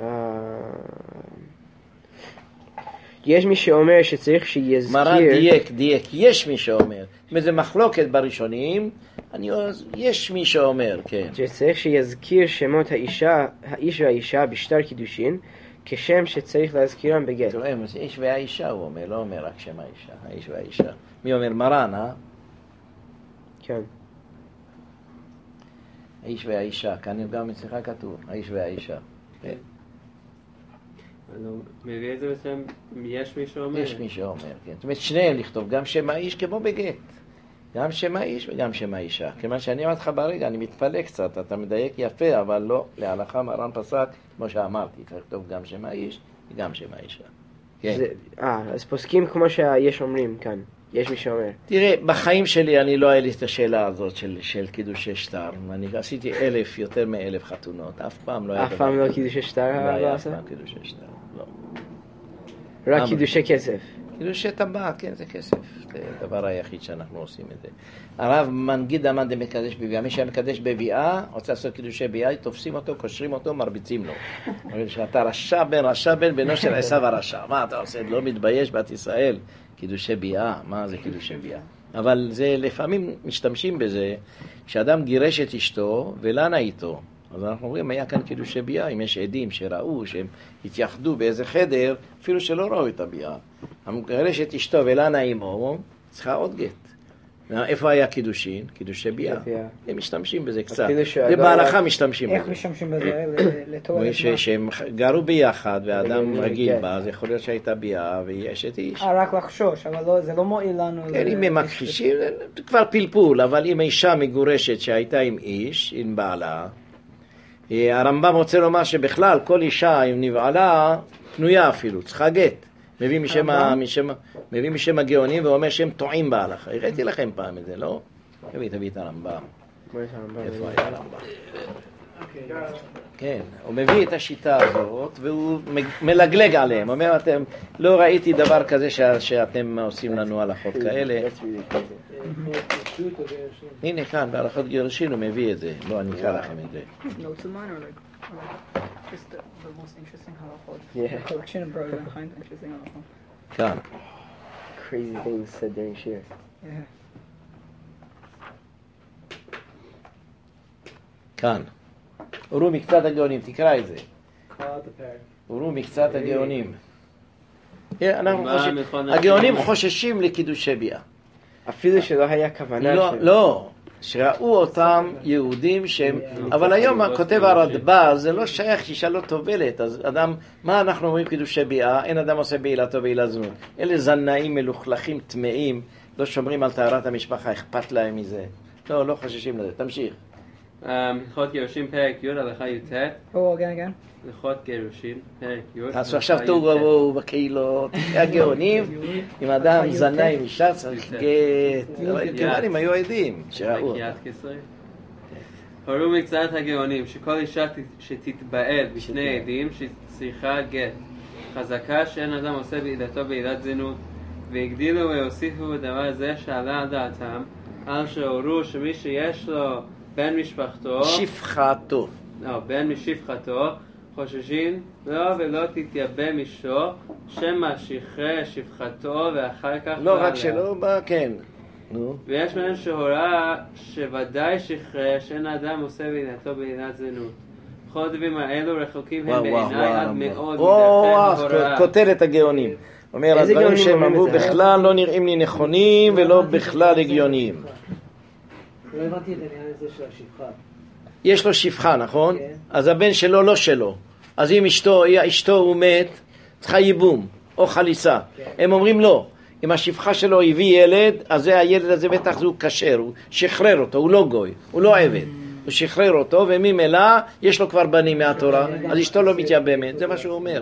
יש מי שאומר שצריך שיזכיר... מרן דייק, דייק, יש מי שאומר. זאת אומרת, זה מחלוקת בראשונים, אני, יש מי שאומר, כן. שצריך שיזכיר שמות האישה, האיש והאישה בשטר קידושין, כשם שצריך להזכירם בגט. תראה, האיש והאישה הוא אומר, לא אומר רק שם האישה, האיש והאישה. מי אומר? מרן, אה? כן. האיש והאישה, כאן גם אצלך כתוב, האיש והאישה. כן. הוא מביא את זה בשם, יש מי שאומר? יש מי שאומר, כן. זאת אומרת, שניהם לכתוב, גם שם האיש כמו בגט. גם שם האיש וגם שם האישה. כיוון שאני אמרתי לך ברגע, אני מתפלא קצת, אתה מדייק יפה, אבל לא, להלכה מרן פסק, כמו שאמרתי, צריך לכתוב גם שם האיש וגם שם האישה. כן. אה, אז פוסקים כמו שיש אומרים כאן. יש מי שאומר. תראה, בחיים שלי אני לא העליתי את השאלה הזאת של, של קידושי שטר. אני עשיתי אלף, יותר מאלף חתונות. אף פעם לא היה... אף פעם לא קידושי שטר? לא היה אף פעם קידושי שטר, לא. רק קידושי כסף. קידושי טבעת, כן, זה כסף. זה הדבר היחיד שאנחנו עושים את זה. הרב מנגיד אמן דמקדש בביאה. מי שמקדש בביאה, רוצה לעשות קידושי ביאה, תופסים אותו, קושרים אותו, מרביצים לו. אומרים שאתה רשע בן רשע בן בנו של עשיו הרשע. מה אתה עושה? לא מתבייש בת ישראל. קידושי ביאה, מה זה קידושי ביאה? אבל זה לפעמים משתמשים בזה, כשאדם גירש את אשתו ולנה איתו. אז אנחנו אומרים, היה כאן קידושי ביאה, אם יש עדים שראו שהם התייחדו באיזה חדר, אפילו שלא ראו את הביאה. הוא גירש את אשתו ולנה אימו, צריכה עוד גט. איפה היה קידושין? קידושי ביאה. הם משתמשים בזה קצת. ובהלכה משתמשים בזה. איך משתמשים בזה? לתואר שהם גרו ביחד והאדם רגיל בה, אז יכול להיות שהייתה ביאה והיא אשת איש. רק לחשוש, אבל זה לא מועיל לנו. כן, אם הם מכחישים, זה כבר פלפול, אבל אם אישה מגורשת שהייתה עם איש, עם בעלה, הרמב"ם רוצה לומר שבכלל כל אישה עם נבעלה, פנויה אפילו, צריכה גט. מביא משם, משם, מביא משם הגאונים ואומר שהם טועים בהלכה. הראיתי לכם פעם את זה, לא? תביא, תביא את הרמב"ם. איפה היה הרמב"ם? כן, הוא מביא את השיטה הזאת והוא מלגלג עליהם. הוא אומר, אתם, לא ראיתי דבר כזה שאתם עושים לנו הלכות כאלה. הנה כאן, בהלכות גירושין הוא מביא את זה. בואו, אני אקרא לכם את זה. Just the, the most interesting halachot. Yeah. The collection of brothers behind interesting halachot. כאן. Crazy things said during shir. Yeah. כאן. אורו מקצת הגאונים, תקרא את זה. אורו מקצת הגאונים. הגאונים חוששים לקידושי ביאה. אפילו שלא היה כוונה לא, לא. שראו אותם יהודים שהם, אבל היום כותב הרדב"ז, זה לא שייך שאישה לא טובלת, אז אדם, מה אנחנו אומרים קידושי ביאה? אין אדם עושה בעילתו בעילת זנות. אלה זנאים, מלוכלכים, טמאים, לא שומרים על טהרת המשפחה, אכפת להם מזה. לא, לא חוששים לזה. תמשיך. הלכות גירושים פרק י' הלכה י"ט. או, כן, כן. הלכות גירושים פרק י'. אז עכשיו תוהו ובוהו בקהילות, הגאונים, אם אדם זנה עם אישה צריך גט. הגאונים היו עדים שראו. הורו מקצת הגאונים שכל אישה שתתבעל בשני עדים שצריכה גט. חזקה שאין אדם עושה בעילתו בעילת זנות, והגדילו והוסיפו בדבר זה שעלה על דעתם, על שהורו שמי שיש לו בן משפחתו, שפחתו, לא, בן משפחתו, חוששים לא ולא תתייבם אשתו, שמא שחרר שפחתו ואחר כך לא רק שלא בא, כן. נו. ויש מהם שהורה שוודאי שחרר שאין האדם עושה בעילתו בעילת זנות. כל הדברים האלו רחוקים הם בעיניי עד מאוד מדרכי ההוראה. כותרת הגאונים. אומר, הדברים שהם אמרו בכלל לא נראים לי נכונים ולא בכלל הגיוניים. לא הבנתי את העניין הזה של השפחה. יש לו שפחה, נכון? אז הבן שלו לא שלו. אז אם אשתו, אשתו הוא מת, צריכה ייבום או חליסה. הם אומרים לא. אם השפחה שלו הביא ילד, אז זה הילד הזה בטח הוא כשר, הוא שחרר אותו, הוא לא גוי, הוא לא עבד. הוא שחרר אותו, וממילא יש לו כבר בנים מהתורה, אז אשתו לא מתייבמת, זה מה שהוא אומר.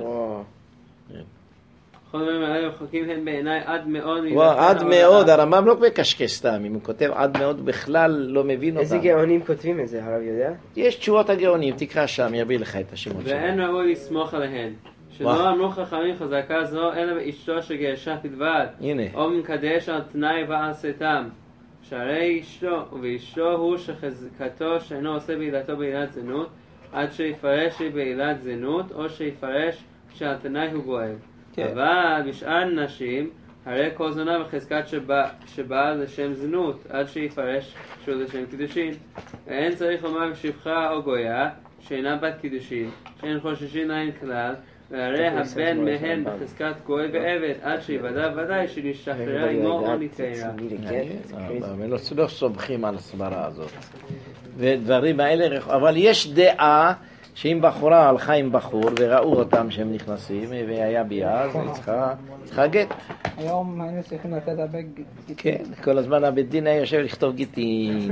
כל הדברים האלה רחוקים הם בעיניי עד מאוד. עד מאוד, הרמב"ם לא מקשקש סתם, אם הוא כותב עד מאוד בכלל לא מבין אותם. איזה גאונים כותבים את זה, הרב יודע? יש תשובות הגאונים, תקרא שם, יביא לך את השמות שלהם. ואין ראוי לסמוך עליהן. שלא אמרו חכמים חזקה זו, אלא באשתו שגרשה בלבד. הנה. או מקדש על תנאי ועל שאתם. שהרי אשתו, ובאשתו הוא שחזקתו שאינו עושה בעילתו בעילת זנות, עד שיפרש היא בעילת זנות, או שיפרש שעל תנאי הוא גואל. כן. אבל בשאר נשים, הרי כל זונה וחזקת שבא, שבא לשם זנות, עד שיפרש שהוא לשם קידושין. ואין צריך לומר בשפחה או גויה, שאינה בת קידושין, שאין חוששין עין כלל, והרי הבן מהן בחזקת גוי ועבד, עד שיוודע ודאי שנשתחררה עמו או נתקיירה. לא סומכים על הסברה הזאת. ודברים האלה, אבל יש דעה שאם בחורה הלכה עם בחור וראו אותם שהם נכנסים והיה ביאה, אז היא צריכה גט. היום היינו צריכים לתת הרבה גיטים. כן, כל הזמן הבית דין היה יושב לכתוב גיטים.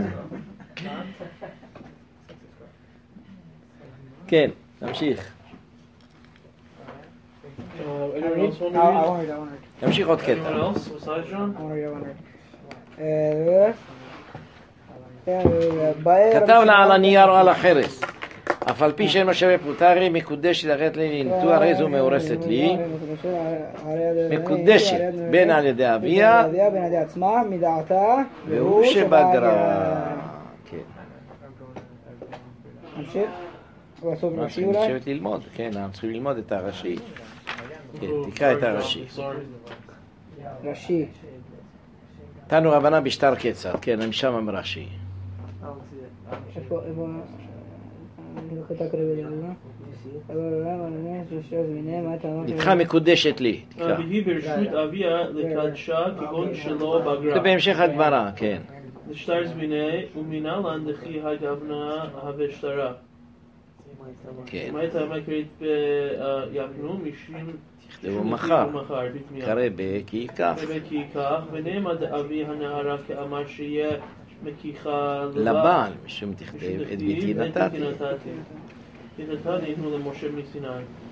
כן, תמשיך. תמשיך עוד קטע. כתב לה על הנייר או על החרס, אף על פי שאין משאבי פרוטרי, מקודשת אחרת לי נטוע, הרי זו מאורסת לי, מקודשת בין על ידי אביה בין על ידי עצמה מדעתה והוא שבגרה. נמשיך? מה שנחשבת ללמוד, כן, אנחנו צריכים ללמוד את הראשי. כן, תקרא את הראשי. ראשי. תנו רבנה בשטר קצר, כן, אני שם עם ראשי. איפה, איפה, אני לא כתק רבי דלמה. איתך מקודשת לי. והיא ברשות אביה לקדשה כגון שלא בגרה. זה בהמשך הגמרא, כן. לשטר זמיני ומינלן דחי הגבנה הוושטרה. כן. מה הייתה מקרית ביפנו משום תכתבו מחר, קרא בכי ייקח. בכי ייקח, ונאמר דאבי הנערה כאמר שיהיה מקיחה לבעל, משום תכתב את ביתי נתתי. כי נתתי ניתנו למשה מסיני.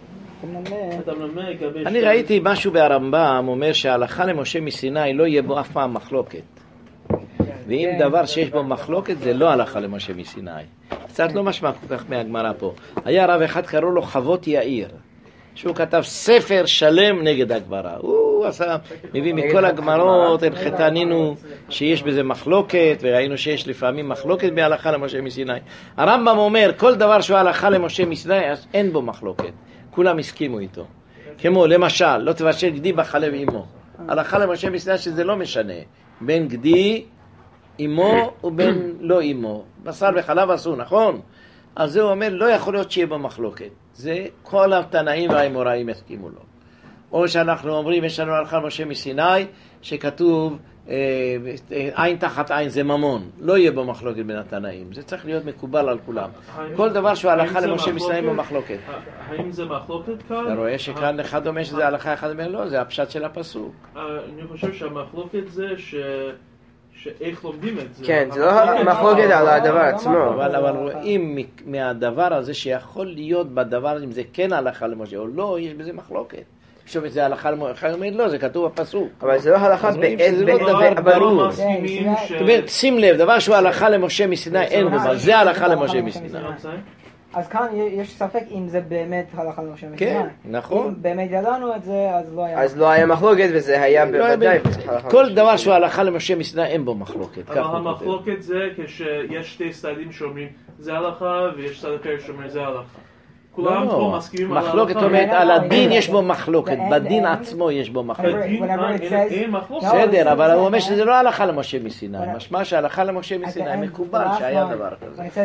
אני ראיתי משהו ברמב"ם אומר שההלכה למשה מסיני לא יהיה בו אף פעם מחלוקת. ואם דבר שיש בו מחלוקת זה לא הלכה למשה מסיני. קצת לא משמע כל כך מהגמרא פה. היה רב אחד קראו לו חוות יאיר, שהוא כתב ספר שלם נגד הגמרא. הוא עשה, מביא מכל הגמרות, הלכת ענינו שיש בזה מחלוקת, וראינו שיש לפעמים מחלוקת בהלכה למשה מסיני. הרמב"ם אומר, כל דבר שהוא הלכה למשה מסיני, אז אין בו מחלוקת. כולם הסכימו איתו. כמו למשל, לא תבשל גדי בחלב אמו. הלכה למשה מסיני שזה לא משנה. בין גדי אמו ובין לא אמו. בשר וחלב עשו, נכון? אז זה אומר, לא יכול להיות שיהיה במחלוקת. זה כל התנאים והאמוראים הסכימו לו. או שאנחנו אומרים, יש לנו הלכה למשה מסיני, שכתוב עין תחת עין זה ממון, לא יהיה בו מחלוקת בין התנאים, זה צריך להיות מקובל על כולם. כל דבר שהוא הלכה למשה מסיני במחלוקת. האם זה מחלוקת כאן? אתה רואה שכאן אחד אומר שזה הלכה, אחד אומר לא, זה הפשט של הפסוק. אני חושב שהמחלוקת זה שאיך לומדים את זה. כן, זה לא מחלוקת על הדבר עצמו. אבל רואים מהדבר הזה שיכול להיות בדבר, אם זה כן הלכה למשה או לא, יש בזה מחלוקת. עכשיו זה הלכה למשה, אומר לא, זה כתוב בפסוק. אבל זה לא הלכה זה לא דבר ברור. שים לב, דבר שהוא הלכה למשה מסיני אין בו, אבל זה הלכה למשה מסיני. אז כאן יש ספק אם זה באמת הלכה למשה מסיני. כן, נכון. אם באמת ידענו את זה, אז לא היה. אז לא היה מחלוקת וזה היה בוודאי. כל דבר שהוא הלכה למשה מסיני אין בו מחלוקת. אבל המחלוקת זה כשיש שתי צדדים שאומרים זה הלכה ויש צד אחר שאומר זה הלכה. כולם פה מסכימים על ההלכה. מחלוקת אומרת, על הדין יש בו מחלוקת, בדין עצמו יש בו מחלוקת. אין מחלוקת. בסדר, אבל הוא אומר שזה לא הלכה למשה מסיני, משמע שהלכה למשה מסיני מקובל שהיה דבר כזה.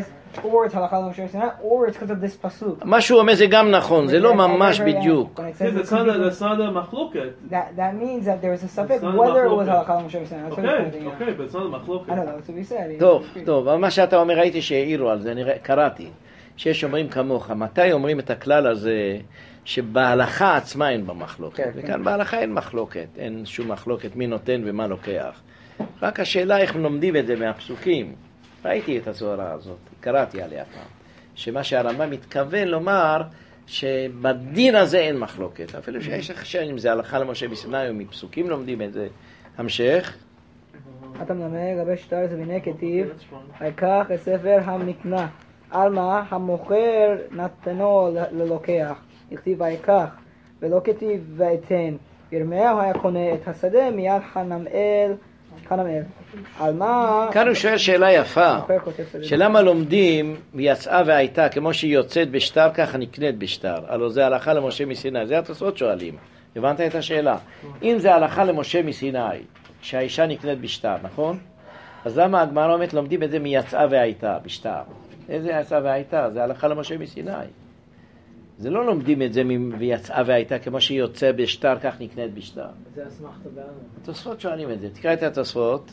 מה שהוא אומר זה גם נכון, זה לא ממש בדיוק. זה צד המחלוקת. That means that there was a ספק whether it was הלכה למשה מסיני. אוקיי, אוקיי, בצד המחלוקת. טוב, טוב, אבל מה שאתה אומר ראיתי שהעירו על זה, אני קראתי. שיש אומרים כמוך, מתי אומרים את הכלל הזה שבהלכה עצמה אין במחלוקת, כן, וכאן כן. בהלכה אין מחלוקת, אין שום מחלוקת מי נותן ומה לוקח, רק השאלה איך לומדים את זה מהפסוקים. ראיתי את הסורה הזאת, קראתי עליה פעם, שמה שהרמב"ם מתכוון לומר שבדין הזה אין מחלוקת, אפילו שיש חשש אם זה הלכה למשה מסיני או מפסוקים לומדים את זה. המשך אתה מלמד לגבי שטר זה והנה כתיב ויקח את ספר המקנה אלמה המוכר נתנו ללוקח, יכתיב ויקח, ולא כתיב ואתן. ירמיהו היה קונה את השדה מיד חנמאל, חנמאל. אלמה... כאן הוא שואל שאלה יפה, שלמה לומדים ויצאה והייתה, כמו שהיא יוצאת בשטר, ככה נקנית בשטר. הלוא זה הלכה למשה מסיני, זה התוספות שואלים. הבנת את השאלה? אם זה הלכה למשה מסיני, שהאישה נקנית בשטר, נכון? אז למה הגמרא אומרת לומדים את זה מיצאה והייתה, בשטר? איזה יצאה והייתה? זה הלכה למשה מסיני. זה לא לומדים את זה ויצאה והייתה כמו שהיא יוצא בשטר, כך נקנית בשטר. זה אסמכתא בעלמא. התוספות שואלים את זה. תקרא את התוספות.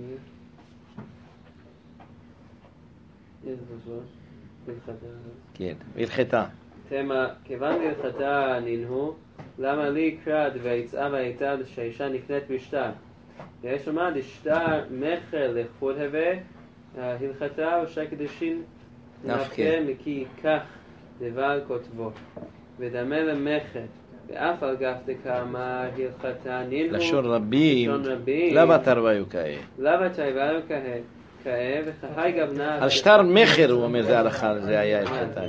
איזה תוספות? הלכתה. כן, הלכתה. תמה, כיוון הלכתה ננהו, למה לי קרד ויצאה והייתה שהאישה נקנית בשטר? יש לומר, דשטר מכר לכבוד הווה, הלכתה ושקדשין נפקה מכי כך דבר כותבו ודמה למחר ואף על גף דקאמה הלכתה נינהו לשון רבים למה תרוויו כאה למה תרוויו כאה וחי גבנה על שטר מחר הוא אומר זה הלכה זה היה הלכתה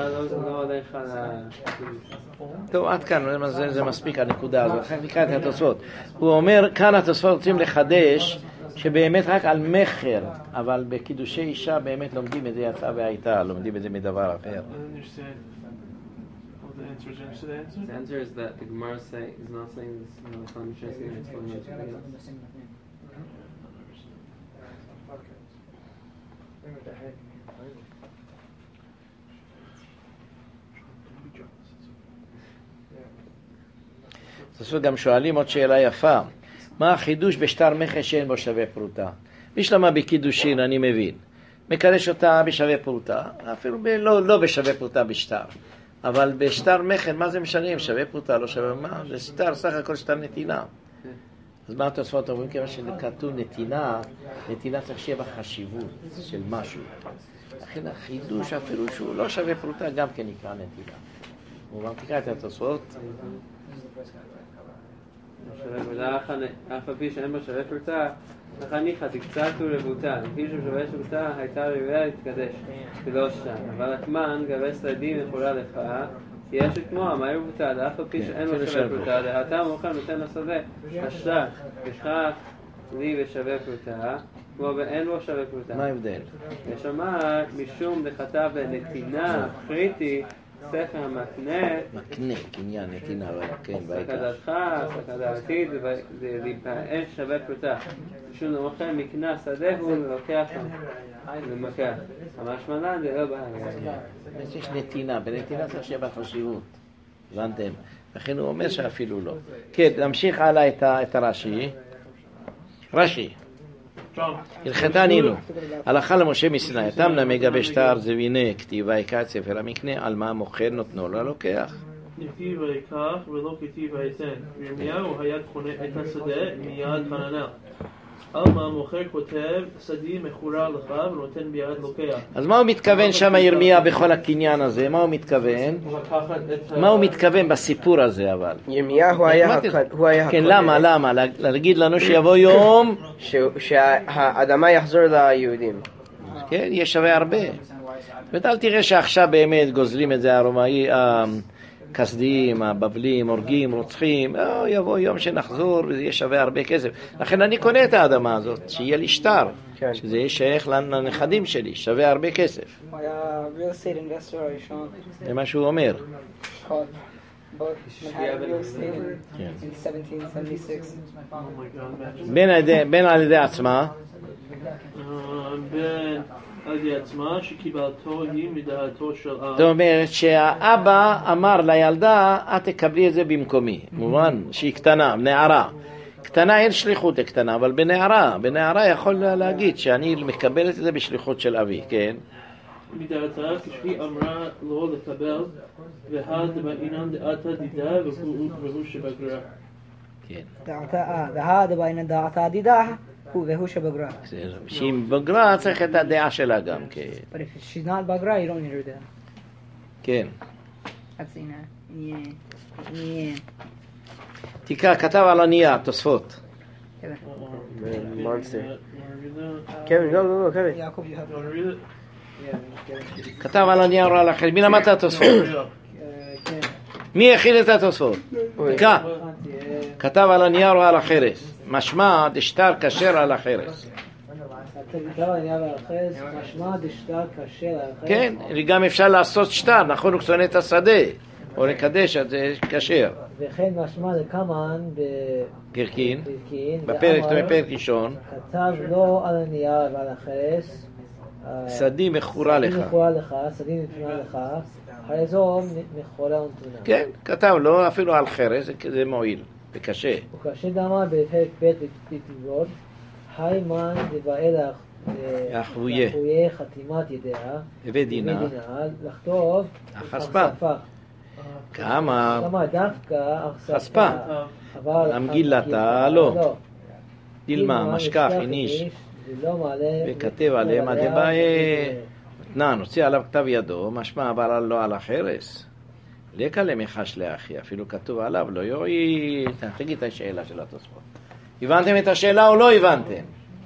טוב עד כאן זה מספיק הנקודה הזאת לכן נקרא את התוספות הוא אומר כאן התוספות רוצים לחדש שבאמת רק על מחר, אבל בקידושי אישה באמת לומדים את זה יצאה והייתה, לומדים את זה מדבר אחר. The answer is that the Gemara say, is not saying this, you know, the Mishnah is saying it's going to be else. אז גם שואלים עוד שאלה יפה. מה החידוש בשטר מכר שאין בו שווה פרוטה? בשלמה בקידושין אני מבין. מקדש אותה בשווה פרוטה, אפילו ב- לא, לא בשווה פרוטה בשטר. אבל בשטר מכר, מה זה משנה אם שווה פרוטה, לא שווה מה? זה שטר, סך הכל שטר נתינה. אז מה התוספות אומרים? כיוון שכתוב נתינה, נתינה צריך שיהיה בחשיבות של משהו. לכן החידוש אפילו שהוא לא שווה פרוטה, גם כן נקרא נתינה. הוא גם תקרא את התוספות. אף על פי שאין בה שווה פרוטה, אך הניחא דקצתו רבותה, לפי ששווה פרוטה הייתה ראויה להתקדש, ולא שם. אבל הכמן גבס לדין יכולה לך, כי יש את כמו מה רבותה, אף על פי שאין בה שווה פרוטה, דהתה מוכן נותן לשדה, השטר, כשכך לי ושווה פרוטה, כמו ואין בו שווה פרוטה. מה ההבדל? יש אמר, משום דחתה בנתינה אחריתי, ספר המקנה מקנה, קניין, נתינה, כן, סקדתך, סקדתית, להיפעל שווה פרוטה משום למוכר מקנה שדה הוא לוקח למקח המשמע לן זה לא בעיה יש נתינה, בנתינה צריך שיהיה בחשיבות הבנתם? לכן הוא אומר שאפילו לא כן, נמשיך הלאה את הרש"י רש"י, John. הלכתה נינו, הלכה למשה מסיני, תמנה מגבי שטר זביני כתיבה יקת ספר המקנה, על מה מוכר נותנו ללוקח. כתיב ויקח ולא כתיב ויתן. ירמיהו היה קונה את השדה מיד חננה. אלמה מוכר כותב שדי מכורה לך ונותן ביד לוקח. אז מה הוא מתכוון שם ירמיה בכל הקניין הזה? מה הוא מתכוון? לקחת את ה- מה הוא מתכוון בסיפור הזה אבל? ירמיהו היה הכ- הוא היה כן, הקונה, למה? למה? לה- להגיד לנו שיבוא יום, ש- שהאדמה יחזור ליהודים. כן, יש שווה הרבה. ואתה תראה שעכשיו באמת גוזלים את זה הרומאי, הכסדים, הבבלים, הורגים, רוצחים, או, יבוא יום שנחזור וזה יהיה שווה הרבה כסף. לכן אני קונה את האדמה הזאת, שיהיה לי שטר, כן. שזה יהיה שייך לנכדים שלי, שווה הרבה כסף. הוא היה real estate investor הראשון. זה מה שהוא אומר. called both Manhattan real estate in, כן. in seventeen seventy-six. Oh my God, imagine. בין על ידי- בין על ידי עצמה, אה, בין על ידי עצמה שקיבלתו היא מדעתו של אב. זאת אומרת שהאבא אמר לילדה, את תקבלי את זה במקומי, מובן שהיא קטנה, נערה. קטנה אין שליחות קטנה, אבל בנערה, בנערה יכול להגיד שאני מקבלת את זה בשליחות של אבי, כן? מדעתה כשהיא אמרה לו לקבל והדבעינן דעתה דידה והוא והוא שבגרה. כן. דעתה, אה, והד בעין דעתה דידה, הוא והוא שבגרה. שהיא בגרה צריך את הדעה שלה גם, כן. But if she's not בגרה, you don't need her dad. כן. That's in yeah. Yeah. תקרא, כתב על הנייר, תוספות. Monster. Kevin, go, go, go, Kevin. יעקב, you have Want to read it? כתב על הנייר על אחרת. מי למד את התוספות? כן. מי הכיל את התוספות? תקרא. כתב על הנייר או על החרס. משמע דשטר כשר על החרס. משמע דשטר כשר על החרס. כן, גם אפשר לעשות שטר, נכון, הוא קונה את השדה. או לקדש, אז זה כשר. וכן משמע לקמן גרקין. בגרקין. בפרק, ואמר, בפרק ראשון. כתב לא על הנייר ועל החרס. שדי מכורה לך. שדי מכורה לך, שדי נתונה לך. אחרי זו מכורה ונתונה. כן, כתב לו אפילו על חרס, זה- זה מועיל, זה קשה. וכאשר דמה בפרק ב' בתגרות, היימן דבאלך יחוויה. יחוויה חתימת ידיה, ודינה, לכתוב החספה. כמה, כמה דווקא חספה. אבל המגילתה לא. לא. דילמה, משכח, איניש, ולא מעלה וכתב עליהם הדבעי. תנא, נוציא עליו כתב ידו, משמע אבל לא על החרס. לקה למחש לאחי, אפילו כתוב עליו, לא יועיל. תגיד את השאלה של התוספות. הבנתם את השאלה או לא הבנתם?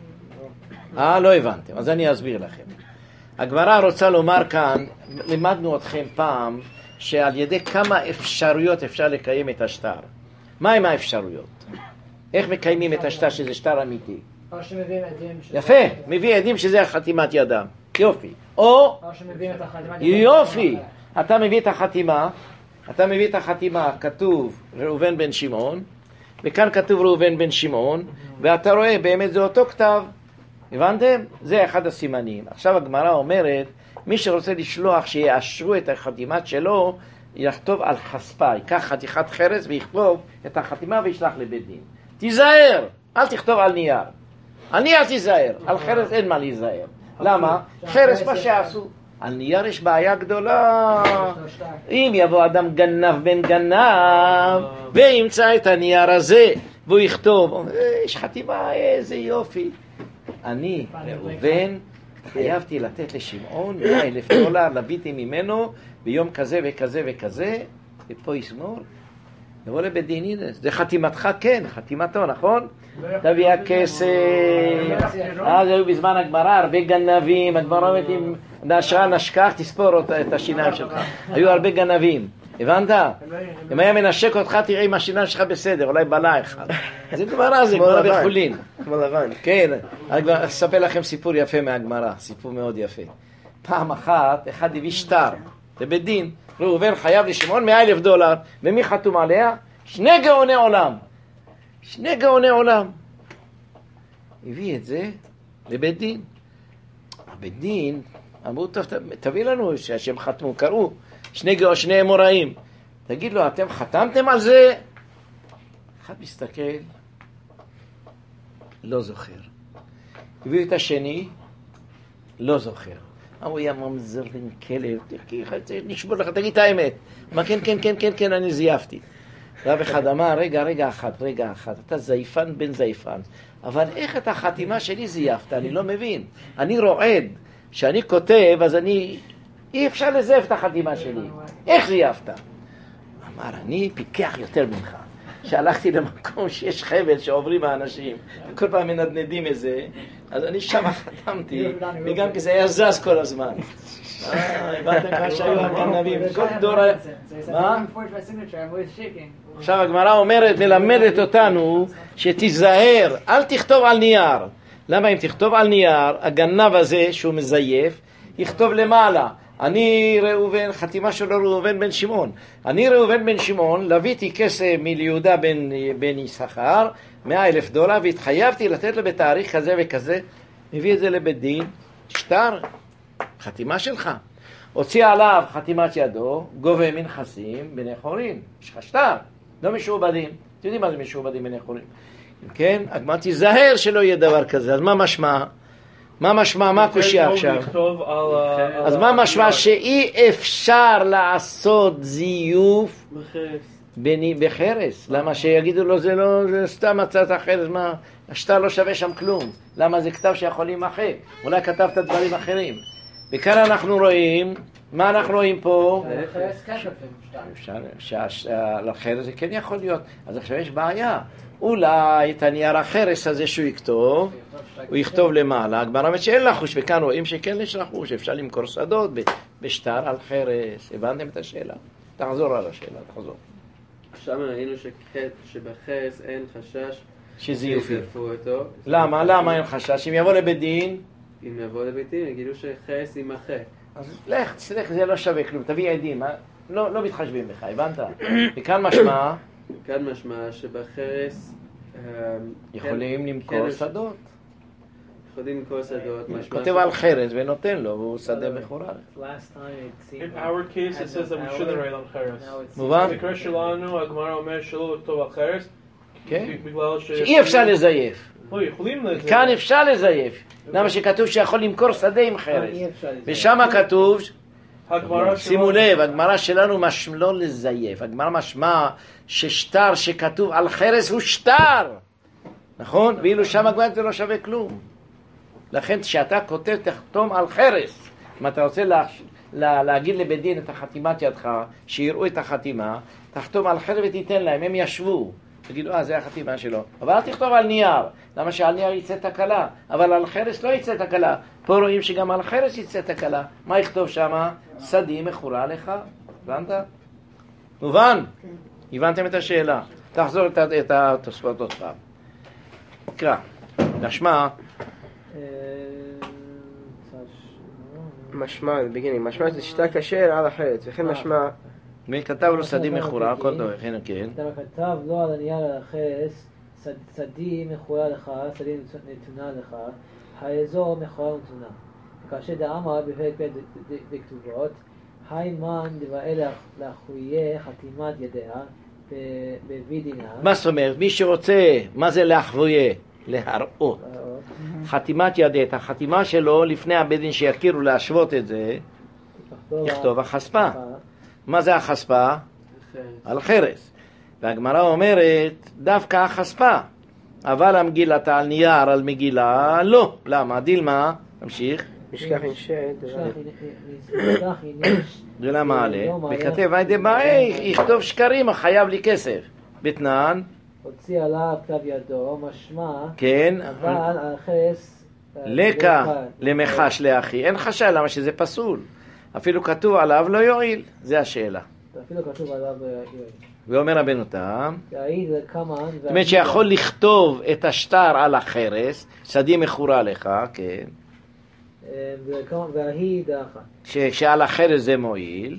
אה, לא הבנתם, אז אני אסביר לכם. הגמרא רוצה לומר כאן, לימדנו אתכם פעם, שעל ידי כמה אפשרויות אפשר לקיים את השטר. מהם האפשרויות? איך מקיימים את השטר שזה שטר אמיתי? או שמביאים עדים שזה... יפה, מביא עדים שזה החתימת ידם. יופי. או, או שמביאים את החתימה... יופי, אתה מביא את החתימה, אתה מביא את החתימה, כתוב ראובן בן שמעון, וכאן כתוב ראובן בן שמעון, ואתה רואה באמת זה אותו כתב. הבנתם? זה אחד הסימנים. עכשיו הגמרא אומרת, מי שרוצה לשלוח שיאשרו את החתימת שלו, יכתוב על חספה, ייקח חתיכת חרס ויכתוב את החתימה וישלח לבית דין. תיזהר, אל תכתוב על נייר. על נייר תיזהר, על חרס אין מה להיזהר. למה? חרס מה שעשו. על נייר יש בעיה גדולה. אם יבוא אדם גנב בן גנב וימצא את הנייר הזה והוא יכתוב, יש חתימה, איזה יופי. אני, ראובן, חייבתי לתת לשמעון מאה אלף דולר, לביתי ממנו ביום כזה וכזה וכזה, ופה יסמור, לבוא לבית דין, הנה, זה חתימתך, כן, חתימתו, נכון? תביא הכסף. אז היו בזמן הגמרא הרבה גנבים, הגמרא אומרת אם נשרה נשכח, תספור את השיניים שלך. היו הרבה גנבים, הבנת? אם היה מנשק אותך, תראה אם השיניים שלך בסדר, אולי בלה אחד. זה גמרא, זה גמרא בחולין. כמו לבן. כן, אני אספר לכם סיפור יפה מהגמרא, סיפור מאוד יפה. פעם אחת, אחד הביא שטר, לבית דין, ראובן חייב לשמעון מאה אלף דולר, ומי חתום עליה? שני גאוני עולם. שני גאוני עולם. הביא את זה לבית דין. הבית דין, אמרו, טוב, תביא לנו שהשם חתמו, קראו, שני גאוני, שני אמוראים. תגיד לו, אתם חתמתם על זה? אחד מסתכל, לא זוכר. הביאו את השני, לא זוכר. הוא היה ממזר עם כלב, נשבור לך, תגיד את האמת. מה כן, כן, כן, כן, כן, אני זייפתי. רב אחד אמר, רגע, רגע אחת, רגע אחת, אתה זייפן בן זייפן, אבל איך את החתימה שלי זייפת? אני לא מבין. אני רועד, שאני כותב, אז אני, אי אפשר לזייף את החתימה שלי. איך זייפת? אמר, אני פיקח יותר ממך. שהלכתי למקום שיש חבל שעוברים האנשים, וכל פעם מנדנדים איזה, אז אני שם חתמתי, וגם כי זה היה זז כל הזמן. אה, הבנתם כמה שהיו הגנבים, כל דור היה... מה? עכשיו הגמרא אומרת, מלמדת אותנו, שתיזהר, אל תכתוב על נייר. למה אם תכתוב על נייר, הגנב הזה שהוא מזייף, יכתוב למעלה. אני ראובן, חתימה שלו ראובן בן שמעון. אני ראובן בן שמעון, לביתי כסף מליהודה בן, בן יששכר, מאה אלף דולר, והתחייבתי לתת לו בתאריך כזה וכזה. מביא את זה לבית דין, שטר, חתימה שלך. הוציא עליו חתימת ידו, גובה מנחסים בני חורין. יש לך שטר, לא משועבדים. אתם יודעים מה זה משועבדים בני חורין? כן, הגמרא תיזהר שלא יהיה דבר כזה. אז מה משמע? מה משמע? מה קושיה עכשיו? אז מה משמע? שאי אפשר לעשות זיוף בחרס. למה שיגידו לו זה לא, זה סתם מצאת החרס, מה? השטר לא שווה שם כלום. למה זה כתב שיכול להימחק? אולי כתבת דברים אחרים. וכאן אנחנו רואים, מה אנחנו רואים פה? לחרס זה כן יכול להיות. אז עכשיו יש בעיה. אולי את הנייר החרס הזה שהוא יכתוב, הוא יכתוב למעלה, הגמרא אומרת שאין לחוש, וכאן רואים שכן יש לחוש, אפשר למכור שדות בשטר על חרס. הבנתם את השאלה? תחזור על השאלה, תחזור. עכשיו ראינו שבחרס אין חשש שזיופים. שיזייפו אותו. למה? למה אין חשש? אם יבוא לבית דין? אם יבוא לבית דין, יגידו שחרס יימחק. אז לך, תסלח, זה לא שווה כלום, תביא עדים, לא מתחשבים בך, הבנת? וכאן משמע? כאן משמע שבחרס יכולים למכור שדות. יכולים למכור שדות. כותב על חרס ונותן לו, והוא שדה מחורר. In our case it says that we shouldn't write on חרס. מובן? במקרה שלנו הגמרא אומר שלא לכתוב על חרס, בגלל ש... שאי אפשר לזייף. לא, יכולים לזייף. כאן אפשר לזייף. למה שכתוב שיכול למכור שדה עם חרס. ושם כתוב... שימו לב, הגמרא שלנו משמע לא לזייף, הגמרא משמע ששטר שכתוב על חרס הוא שטר, נכון? ואילו שם הגמרא זה לא שווה כלום. לכן כשאתה כותב תחתום על חרס, אם אתה רוצה לה, לה, להגיד לבית דין את החתימת ידך, שיראו את החתימה, תחתום על חרס ותיתן להם, הם ישבו, תגידו, אה, זה החתימה שלו. אבל אל תכתוב על נייר, למה שעל נייר יצא תקלה, אבל על חרס לא יצא תקלה. פה רואים שגם על חרס יצא תקלה. מה יכתוב שם? שדי מכורה לך. הבנת? מובן? הבנתם את השאלה. תחזור את התוספות עוד פעם. קרא. נשמע. משמע, beginning. משמע זה שטר כשר על החרס, וכן משמע... מי כתב לו שדי מכורה, כל דבר, כן, כן. כתב לו על הנייר על החרס, שדי מכורה לך, שדי נתונה לך, האזור מכורה ונתונה. כאשר דאמר בפרק ב' בכתובות, היימן דבעי לאחויה חתימת ידיה בווידינה. מה זאת אומרת? מי שרוצה, מה זה לאחויה? להראות. חתימת ידיה, את החתימה שלו לפני הבית דין שיכירו להשוות את זה, יכתוב החספה. מה זה החספה? על חרס. והגמרא אומרת, דווקא החספה. אבל המגילתה על נייר, על מגילה, לא. למה? דילמה, תמשיך. משכח עם שד. זה למה עלה. וכתב, היידה באי, יכתוב שקרים, חייב לי כסף. בתנן. הוציא עליו כתב ידו, משמע. כן. אבל על חרס. לקה, למחש לאחי. אין חשש, למה שזה פסול. אפילו כתוב עליו לא יועיל. זה השאלה. אפילו כתוב עליו לא יועיל. ואומר רבנו תם, זאת אומרת שיכול לכתוב את השטר על החרס, שדי מכורה לך, כן. והיא דאחה. שעל החרס זה מועיל.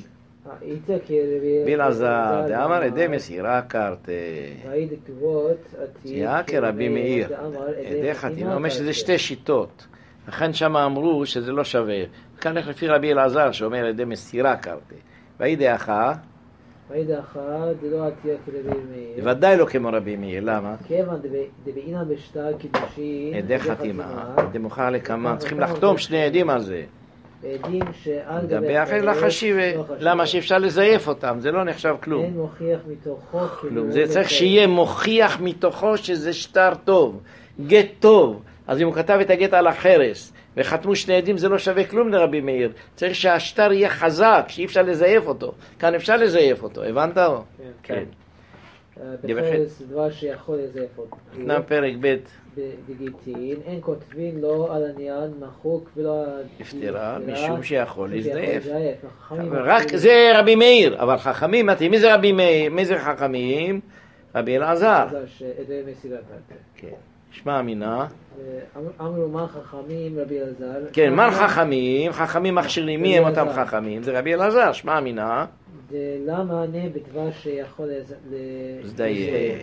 בלעזר, דאמר עדי מסירה קרתה. והיא דכתובות, תהיה כרבי מאיר. עדי חתימה, אומר שזה שתי שיטות. לכן שם אמרו שזה לא שווה. כאן לפי רבי אלעזר שאומר עדי מסירה קרתה. והיא דאחה. וידע אחד דלא עתיה כרבי מאיר. ודאי לא כמו רבי מאיר, למה? כיוון דבעינן בשטר קידושין. עדי חתימה, דמוכר לקמה, צריכים לחתום שני עדים על זה. עדים שעל גבי אחרי לחשיבה, למה שאפשר לזייף אותם, זה לא נחשב כלום. אין מוכיח מתוכו כלום, זה צריך שיהיה מוכיח מתוכו שזה שטר טוב, גט טוב. אז אם הוא כתב את הגט על החרס וחתמו שני עדים זה לא שווה כלום לרבי מאיר, צריך שהשטר יהיה חזק, שאי אפשר לזייף אותו. כאן אפשר לזייף אותו, הבנת? כן. בחרס דבר שיכול לזייף אותו. נם פרק ב' בגיטין, אין כותבים לא על עניין מחוק ולא על נפטרה, משום שיכול להזדייף. חכמים רק זה רבי מאיר, אבל חכמים, מי זה רבי מאיר? מי זה חכמים? רבי אלעזר. שעדי מסירת בעל פה. כן. שמע אמינה. אמרו מה חכמים רבי אלעזר. כן, מה חכמים? חכמים מכשירים, מי הם אותם חכמים? זה רבי אלעזר, שמע אמינה. למה ענה בדבר שיכול להזדייף?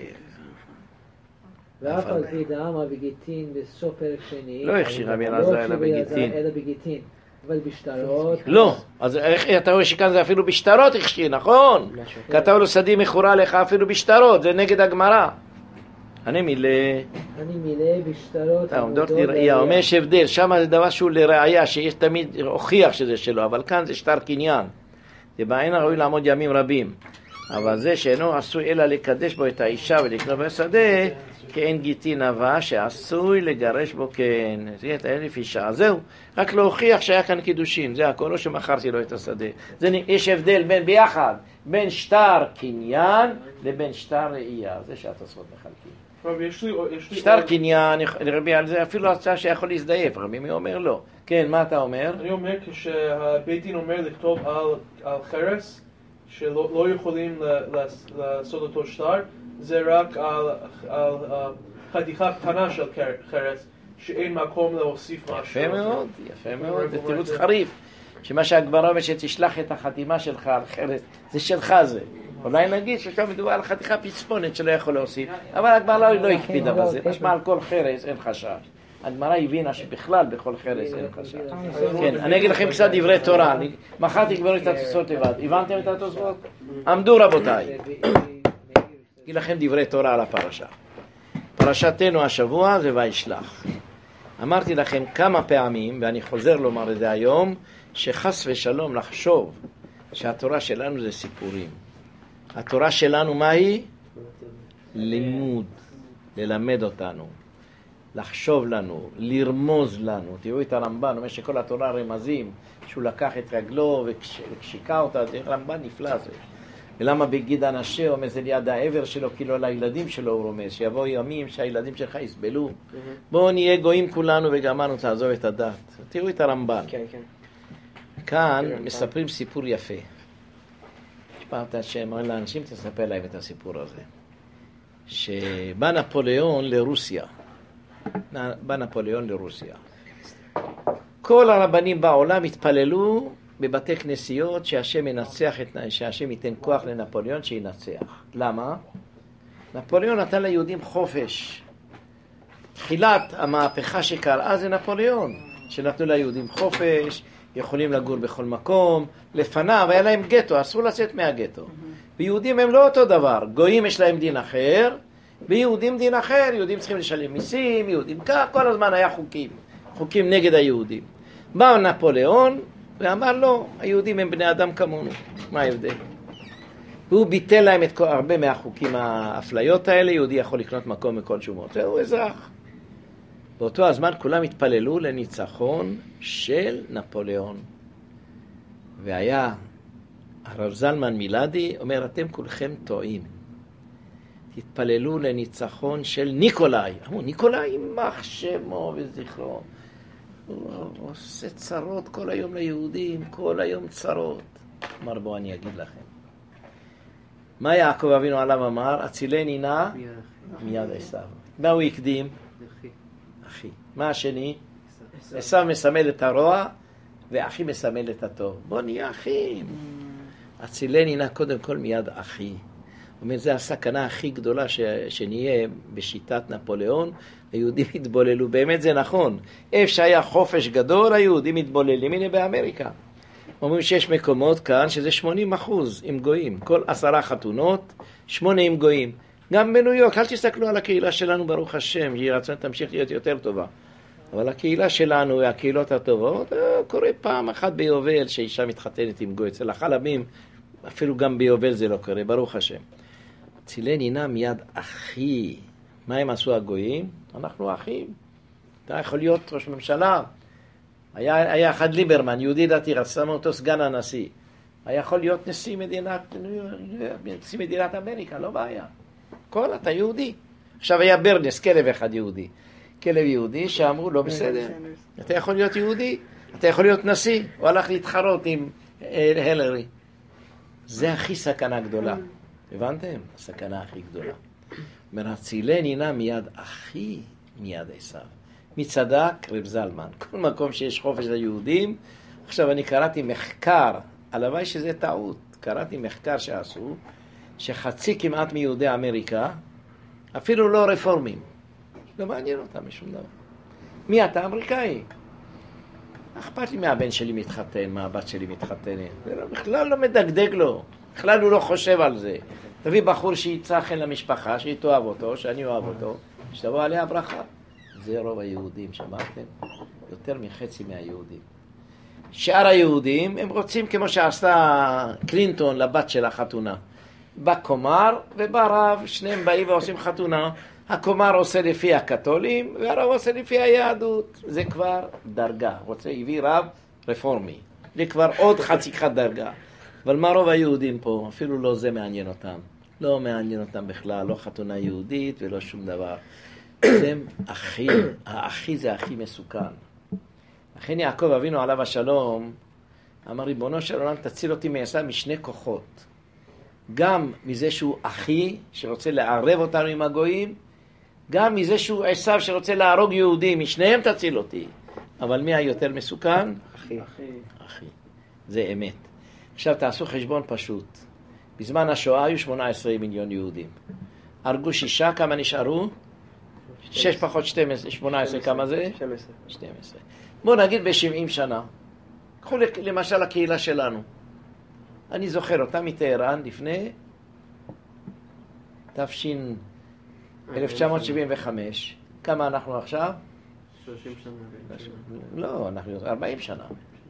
ואף על פי דאמר בגיטין בסוף פרק שני. לא הכשיר רבי אלעזר אלא בגיטין. אלא בגיטין. אבל בשטרות. לא, אז איך אתה רואה שכאן זה אפילו בשטרות הכשיר, נכון? כתב לו שדי מכורה לך אפילו בשטרות, זה נגד הגמרא. אני מילא. אני מילא בשטרות. עומדות לראייה, אומר יש הבדל, שם זה דבר שהוא לראייה, שיש תמיד הוכיח שזה שלו, אבל כאן זה שטר קניין. זה בעין הראוי לעמוד ימים רבים. אבל זה שאינו עשוי אלא לקדש בו את האישה ולקנות בשדה, כאין גיטין אבה שעשוי לגרש בו כן. זה את האלף אישה. זהו, רק להוכיח שהיה כאן קידושין, זה הכל, לא שמכרתי לו את השדה. זה, יש הבדל בין ביחד, בין שטר קניין לבין שטר ראייה. זה שהתוספות מחלקים. שטר קניין, לרבי על זה אפילו הצעה שיכול להזדייף, רבי מי אומר לא. כן, מה אתה אומר? אני אומר כשהבית דין אומר לכתוב על חרס, שלא לא יכולים לעשות אותו שטר, זה רק על, על, על חתיכה קטנה של חרס, שאין מקום להוסיף משהו. יפה מאוד, יפה מאוד, זה תירוץ חריף. שמה שהגמרא אומרת שתשלח את החתימה שלך על חרס, זה שלך זה. אולי נגיד ששם מדובר על חתיכה פצפונת שלא יכול להוסיף, אבל הגמרא לא הקפידה בזה, משמע על כל חרס אין חשש. הגמרא הבינה שבכלל בכל חרס אין חשש. כן, אני אגיד לכם קצת דברי תורה, מחרתי כבר את התוספות לבד, הבנתם את התוספות? עמדו רבותיי. אגיד לכם דברי תורה על הפרשה. פרשתנו השבוע זה וישלח. אמרתי לכם כמה פעמים, ואני חוזר לומר את זה היום, שחס ושלום לחשוב שהתורה שלנו זה סיפורים. התורה שלנו מה היא? לימוד, ללמד אותנו, לחשוב לנו, לרמוז לנו. תראו את הרמב"ן, אומר שכל התורה רמזים, שהוא לקח את רגלו וקשיקה אותה, זה רמב"ן נפלא זה. ולמה בגיד אנשי אומר זה ליד העבר שלו, כאילו לילדים שלו הוא רומז, שיבואו ימים שהילדים שלך יסבלו. בואו נהיה גויים כולנו וגמרנו, תעזוב את הדת. תראו את הרמב"ן. כן, כן. כאן מספרים סיפור יפה. פעמת שאומרים לאנשים, תספר להם את הסיפור הזה. שבא נפוליאון לרוסיה. בא נפוליאון לרוסיה. כל הרבנים בעולם התפללו בבתי כנסיות שהשם ינצח, את, שהשם ייתן כוח לנפוליאון שינצח. למה? נפוליאון נתן ליהודים חופש. תחילת המהפכה שקרה זה נפוליאון, שנתנו ליהודים חופש, יכולים לגור בכל מקום. לפניו היה להם גטו, אסור לצאת מהגטו. ויהודים הם לא אותו דבר, גויים יש להם דין אחר, ויהודים דין אחר, יהודים צריכים לשלם מיסים, יהודים כך, כל הזמן היה חוקים, חוקים נגד היהודים. בא נפוליאון ואמר לו, היהודים הם בני אדם כמונו, מה ההבדל? והוא ביטל להם את כל, הרבה מהחוקים האפליות האלה, יהודי יכול לקנות מקום מכל שומות, והוא אזרח. באותו הזמן כולם התפללו לניצחון של נפוליאון. והיה הרב זלמן מילדי אומר, אתם כולכם טועים. תתפללו לניצחון של ניקולאי. אמרו, ניקולאי יימח שמו וזכרו. הוא עושה צרות כל היום ליהודים, כל היום צרות. אמר, בוא אני אגיד לכם. מה יעקב אבינו עליו אמר? הצילני נא מיד עשיו. מה הוא הקדים? אחי. מה השני? עשיו מסמל את הרוע, ואחי מסמל את הטוב. בוא נהיה אחים. הצילני נא קודם כל מיד אחי. זאת אומרת, זו הסכנה הכי גדולה ש... שנהיה בשיטת נפוליאון. היהודים התבוללו, באמת זה נכון. איפה שהיה חופש גדול, היהודים התבוללים. הנה באמריקה. אומרים שיש מקומות כאן שזה שמונים אחוז עם גויים. כל עשרה חתונות, שמונה עם גויים. גם בניו יורק, אל תסתכלו על הקהילה שלנו, ברוך השם, היא רצון תמשיך להיות יותר טובה. אבל הקהילה שלנו והקהילות הטובות, קורה פעם אחת ביובל שאישה מתחתנת עם גוי. אצל החלבים, אפילו גם ביובל זה לא קורה, ברוך השם. צילי נינה מיד אחי. מה הם עשו הגויים? אנחנו אחים. אתה יכול להיות ראש ממשלה. היה, היה אחד ליברמן, יהודי דתי, רצה אותו סגן הנשיא. היה יכול להיות נשיא מדינת, נשיא מדינת אמריקה, לא בעיה. כל אתה יהודי. עכשיו היה ברנס, כלב אחד יהודי. כלב יהודי שאמרו לא בסדר. אתה יכול להיות יהודי, אתה יכול להיות נשיא. הוא הלך להתחרות עם הלרי. זה הכי סכנה גדולה. הבנתם? הסכנה הכי גדולה. מרצילי נינה מיד אחי מיד עשיו. מי צדק? רב זלמן. כל מקום שיש חופש ליהודים. עכשיו אני קראתי מחקר, הלוואי שזה טעות, קראתי מחקר שעשו, שחצי כמעט מיהודי אמריקה, אפילו לא רפורמים. לא מעניין אותם משום דבר. מי אתה? אמריקאי. אכפת לי מהבן שלי מתחתן, מהבת שלי מתחתנת. זה לא, בכלל לא מדגדג לו. בכלל הוא לא חושב על זה. תביא בחור שיצא חן למשפחה, שהיא תאהב אותו, שאני אוהב אותו, שתבוא עליה ברכה. זה רוב היהודים, שמעתם? יותר מחצי מהיהודים. שאר היהודים, הם רוצים כמו שעשתה קלינטון לבת של החתונה. בא קומר ובא רב, שניהם באים ועושים חתונה. הקומר עושה לפי הקתולים, והרב עושה לפי היהדות. זה כבר דרגה. רוצה, הביא רב רפורמי. זה כבר עוד חצי חד דרגה. אבל מה רוב היהודים פה? אפילו לא זה מעניין אותם. לא מעניין אותם בכלל, לא חתונה יהודית ולא שום דבר. הם אחי, האחי זה הכי מסוכן. לכן יעקב אבינו עליו השלום, אמר ריבונו של עולם תציל אותי מעשיו משני כוחות. גם מזה שהוא אחי שרוצה לערב אותנו עם הגויים, גם מזה שהוא עשיו שרוצה להרוג יהודים, משניהם תציל אותי. אבל מי היותר מסוכן? אחי. אחי. זה אמת. עכשיו תעשו חשבון פשוט. בזמן השואה היו שמונה עשרה מיליון יהודים. הרגו שישה, כמה נשארו? שש פחות שתים עשרה, שמונה עשרה, כמה זה? שתים עשרה. בואו נגיד ב-שבעים שנה. קחו למשל הקהילה שלנו. אני זוכר אותה מטהרן לפני תש"ן אלף תשע מאות שבעים וחמש. כמה אנחנו עכשיו? שלושים שנה. לא, אנחנו ארבעים שנה.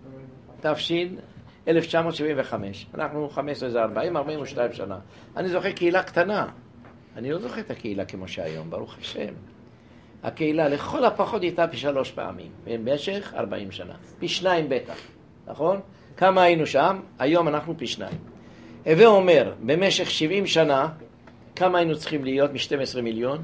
תש"ן אלף תשע מאות שבעים וחמש. אנחנו חמש עשרה, זה ארבעים, ארבעים ושתיים שנה. אני זוכר קהילה קטנה. אני לא זוכר את הקהילה כמו שהיום, ברוך השם. הקהילה לכל הפחות הייתה פי שלוש פעמים, במשך ארבעים שנה. פי שניים בטח, נכון? כמה היינו שם? היום אנחנו פי שניים. הווה אומר, במשך שבעים שנה, כמה היינו צריכים להיות מ-שנים עשר מיליון?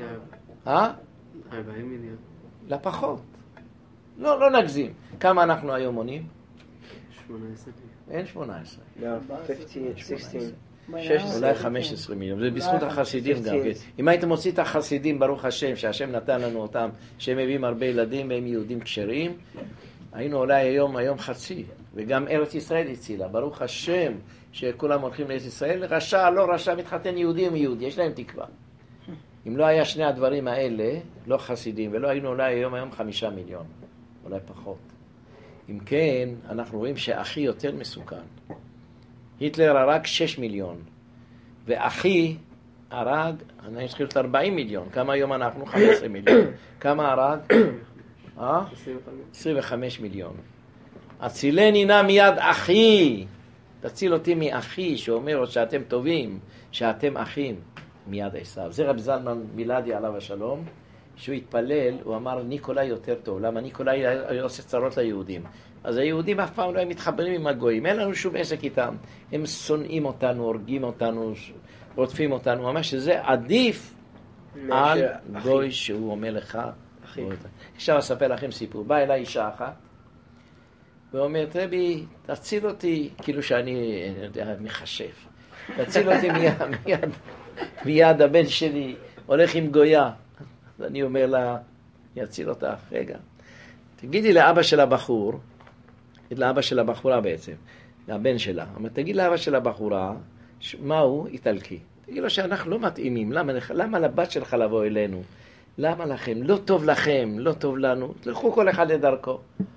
אה? ארבעים מיליון. לפחות. לא, לא נגזים. כמה אנחנו היום עונים? שמונה עשרה. אין שמונה עשרה. No, fifteen, sixteen. אולי חמש עשרה מיליון, זה בזכות החסידים גם. אם הייתם מוציא את החסידים, ברוך השם, שהשם נתן לנו אותם, שהם מביאים הרבה ילדים והם יהודים כשרים, היינו אולי היום, היום חצי, וגם ארץ ישראל הצילה, ברוך השם, שכולם הולכים לארץ ישראל, רשע, לא רשע, מתחתן יהודי עם יהודי, יש להם תקווה. אם לא היה שני הדברים האלה, לא חסידים, ולא היינו אולי היום, היום חמישה מיליון, אולי פחות. אם כן, אנחנו רואים שאחי יותר מסוכן. היטלר הרג שש מיליון, ואחי הרג, אני התחיל להיות ארבעים מיליון, כמה היום אנחנו? חמש עשרה מיליון. כמה הרג? אה? עשרים וחמש מיליון. הצילני נא מיד אחי, תציל אותי מאחי, שאומר שאתם טובים, שאתם אחים, מיד עשיו. זה רב זלמן מילדי עליו השלום, שהוא התפלל, הוא אמר ניקולאי יותר טוב, למה ניקולאי היה עושה צרות ליהודים. אז היהודים אף פעם לא הם מתחברים עם הגויים, אין לנו שום עסק איתם. הם שונאים אותנו, הורגים אותנו, רודפים אותנו, ממש שזה עדיף על גוי שהוא אומר לך. עכשיו אספר לכם סיפור. בא אליי אישה אחת, ואומרת, רבי, תציל אותי, כאילו שאני מחשף, תציל אותי מיד, מיד, מיד הבן שלי הולך עם גויה. אז אני אומר לה, יציל אותך, רגע. תגידי לאבא של הבחור, לאבא של הבחורה בעצם, לבן שלה, אבל תגיד לאבא של הבחורה, מה הוא? איטלקי. תגיד לו שאנחנו לא מתאימים, למה, למה לבת שלך לבוא אלינו? למה לכם? לא טוב לכם, לא טוב לנו, תלכו כל אחד לדרכו.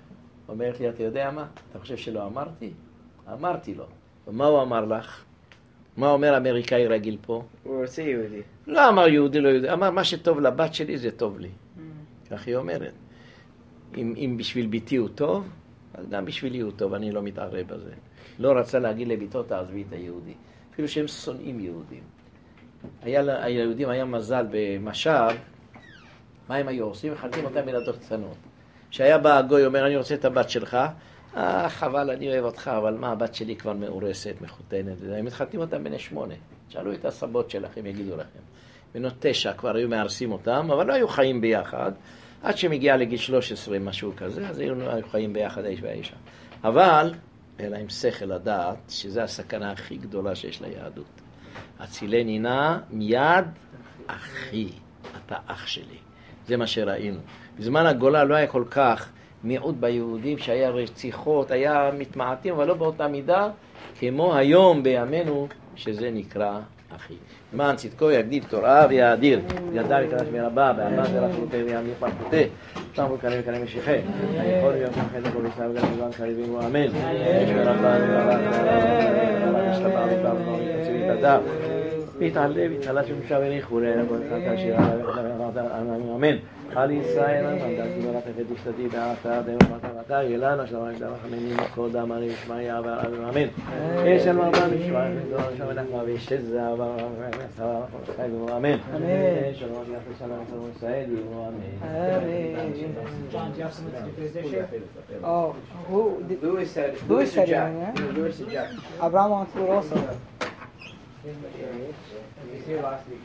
אומרת לי, אתה יודע מה? אתה חושב שלא אמרתי? אמרתי לו. ומה הוא אמר לך? מה אומר אמריקאי רגיל פה? הוא רוצה יהודי. לא אמר יהודי, לא יהודי. אמר, מה שטוב לבת שלי זה טוב לי. כך היא אומרת. אם, אם בשביל ביתי הוא טוב, אז גם בשבילי הוא טוב, אני לא מתערב בזה. לא רצה להגיד לביתו, תעזבי את היהודי. אפילו שהם שונאים יהודים. היה, היהודים היה מזל במשל, מה הם היו עושים? מחלקים אותם ילדות קטנות. שהיה בא הגוי, אומר, אני רוצה את הבת שלך, אה, חבל, אני אוהב אותך, אבל מה, הבת שלי כבר מאורסת, מחותנת, הם מתחתנים אותם בני שמונה. שאלו את הסבות שלכם, יגידו לכם. בנות תשע כבר היו מארסים אותם, אבל לא היו חיים ביחד, עד שמגיע לגיל שלוש עשרה, משהו כזה, אז היו, היו חיים ביחד, האיש והאישה. אבל, אלא עם שכל לדעת, שזו הסכנה הכי גדולה שיש ליהדות. הצילני נא מיד אחי, אתה אח שלי. זה מה שראינו. בזמן הגולה לא היה כל כך מיעוט ביהודים שהיה רציחות, היה מתמעטים, אבל לא באותה מידה, כמו היום בימינו, שזה נקרא אחי. למען צדקו יגדיל תורה ויאדיר, ידע וקדש מרבה, באמן זה לחלוטה ויאמיר פרקוטה, שם ולקנה וקנה משיחה, היכול ויום כחד לכל ישראל וגם לבן קריבים ואמן. יש מרבה ורבה ורבה נשלבה ורבה ורבה ותציבי את הדר. והתעלה והתעלה שמשה וניחו לעילה כל אחד כאשר אמן. על ישראל עמדה תבורת הפדיש תדי בעתה דרך מטרתה ילנה שלמה הגדרה חמנים קודם אני ישמע יעבר אמן. יש על מרבה משמע שם אנחנו ויש את זה עבר אמן. יש על מרבה שלום שלום ישראל אמן. John, do you have something to do for this issue? Oh, who did, Louis said, Louis said it, Jack. yeah? Louis and Jack. Abraham wants to do it also. He was here last week.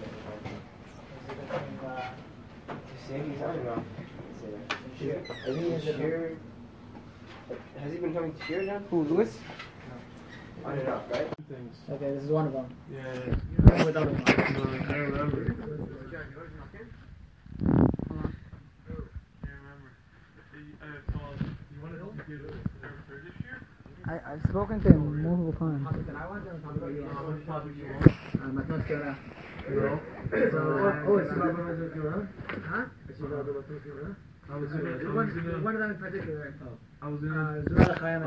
He's coming now. Has he been here? Has he been coming to here, John? Who, Louis? On and off, right? Okay, this is one of them. Yeah, With other ones. I remember. I, I've spoken to him multiple times. I want them to talk about you. I'm not gonna. Oh, it's Huh? One, one of them in particular. I was in Uh, Zura Chaim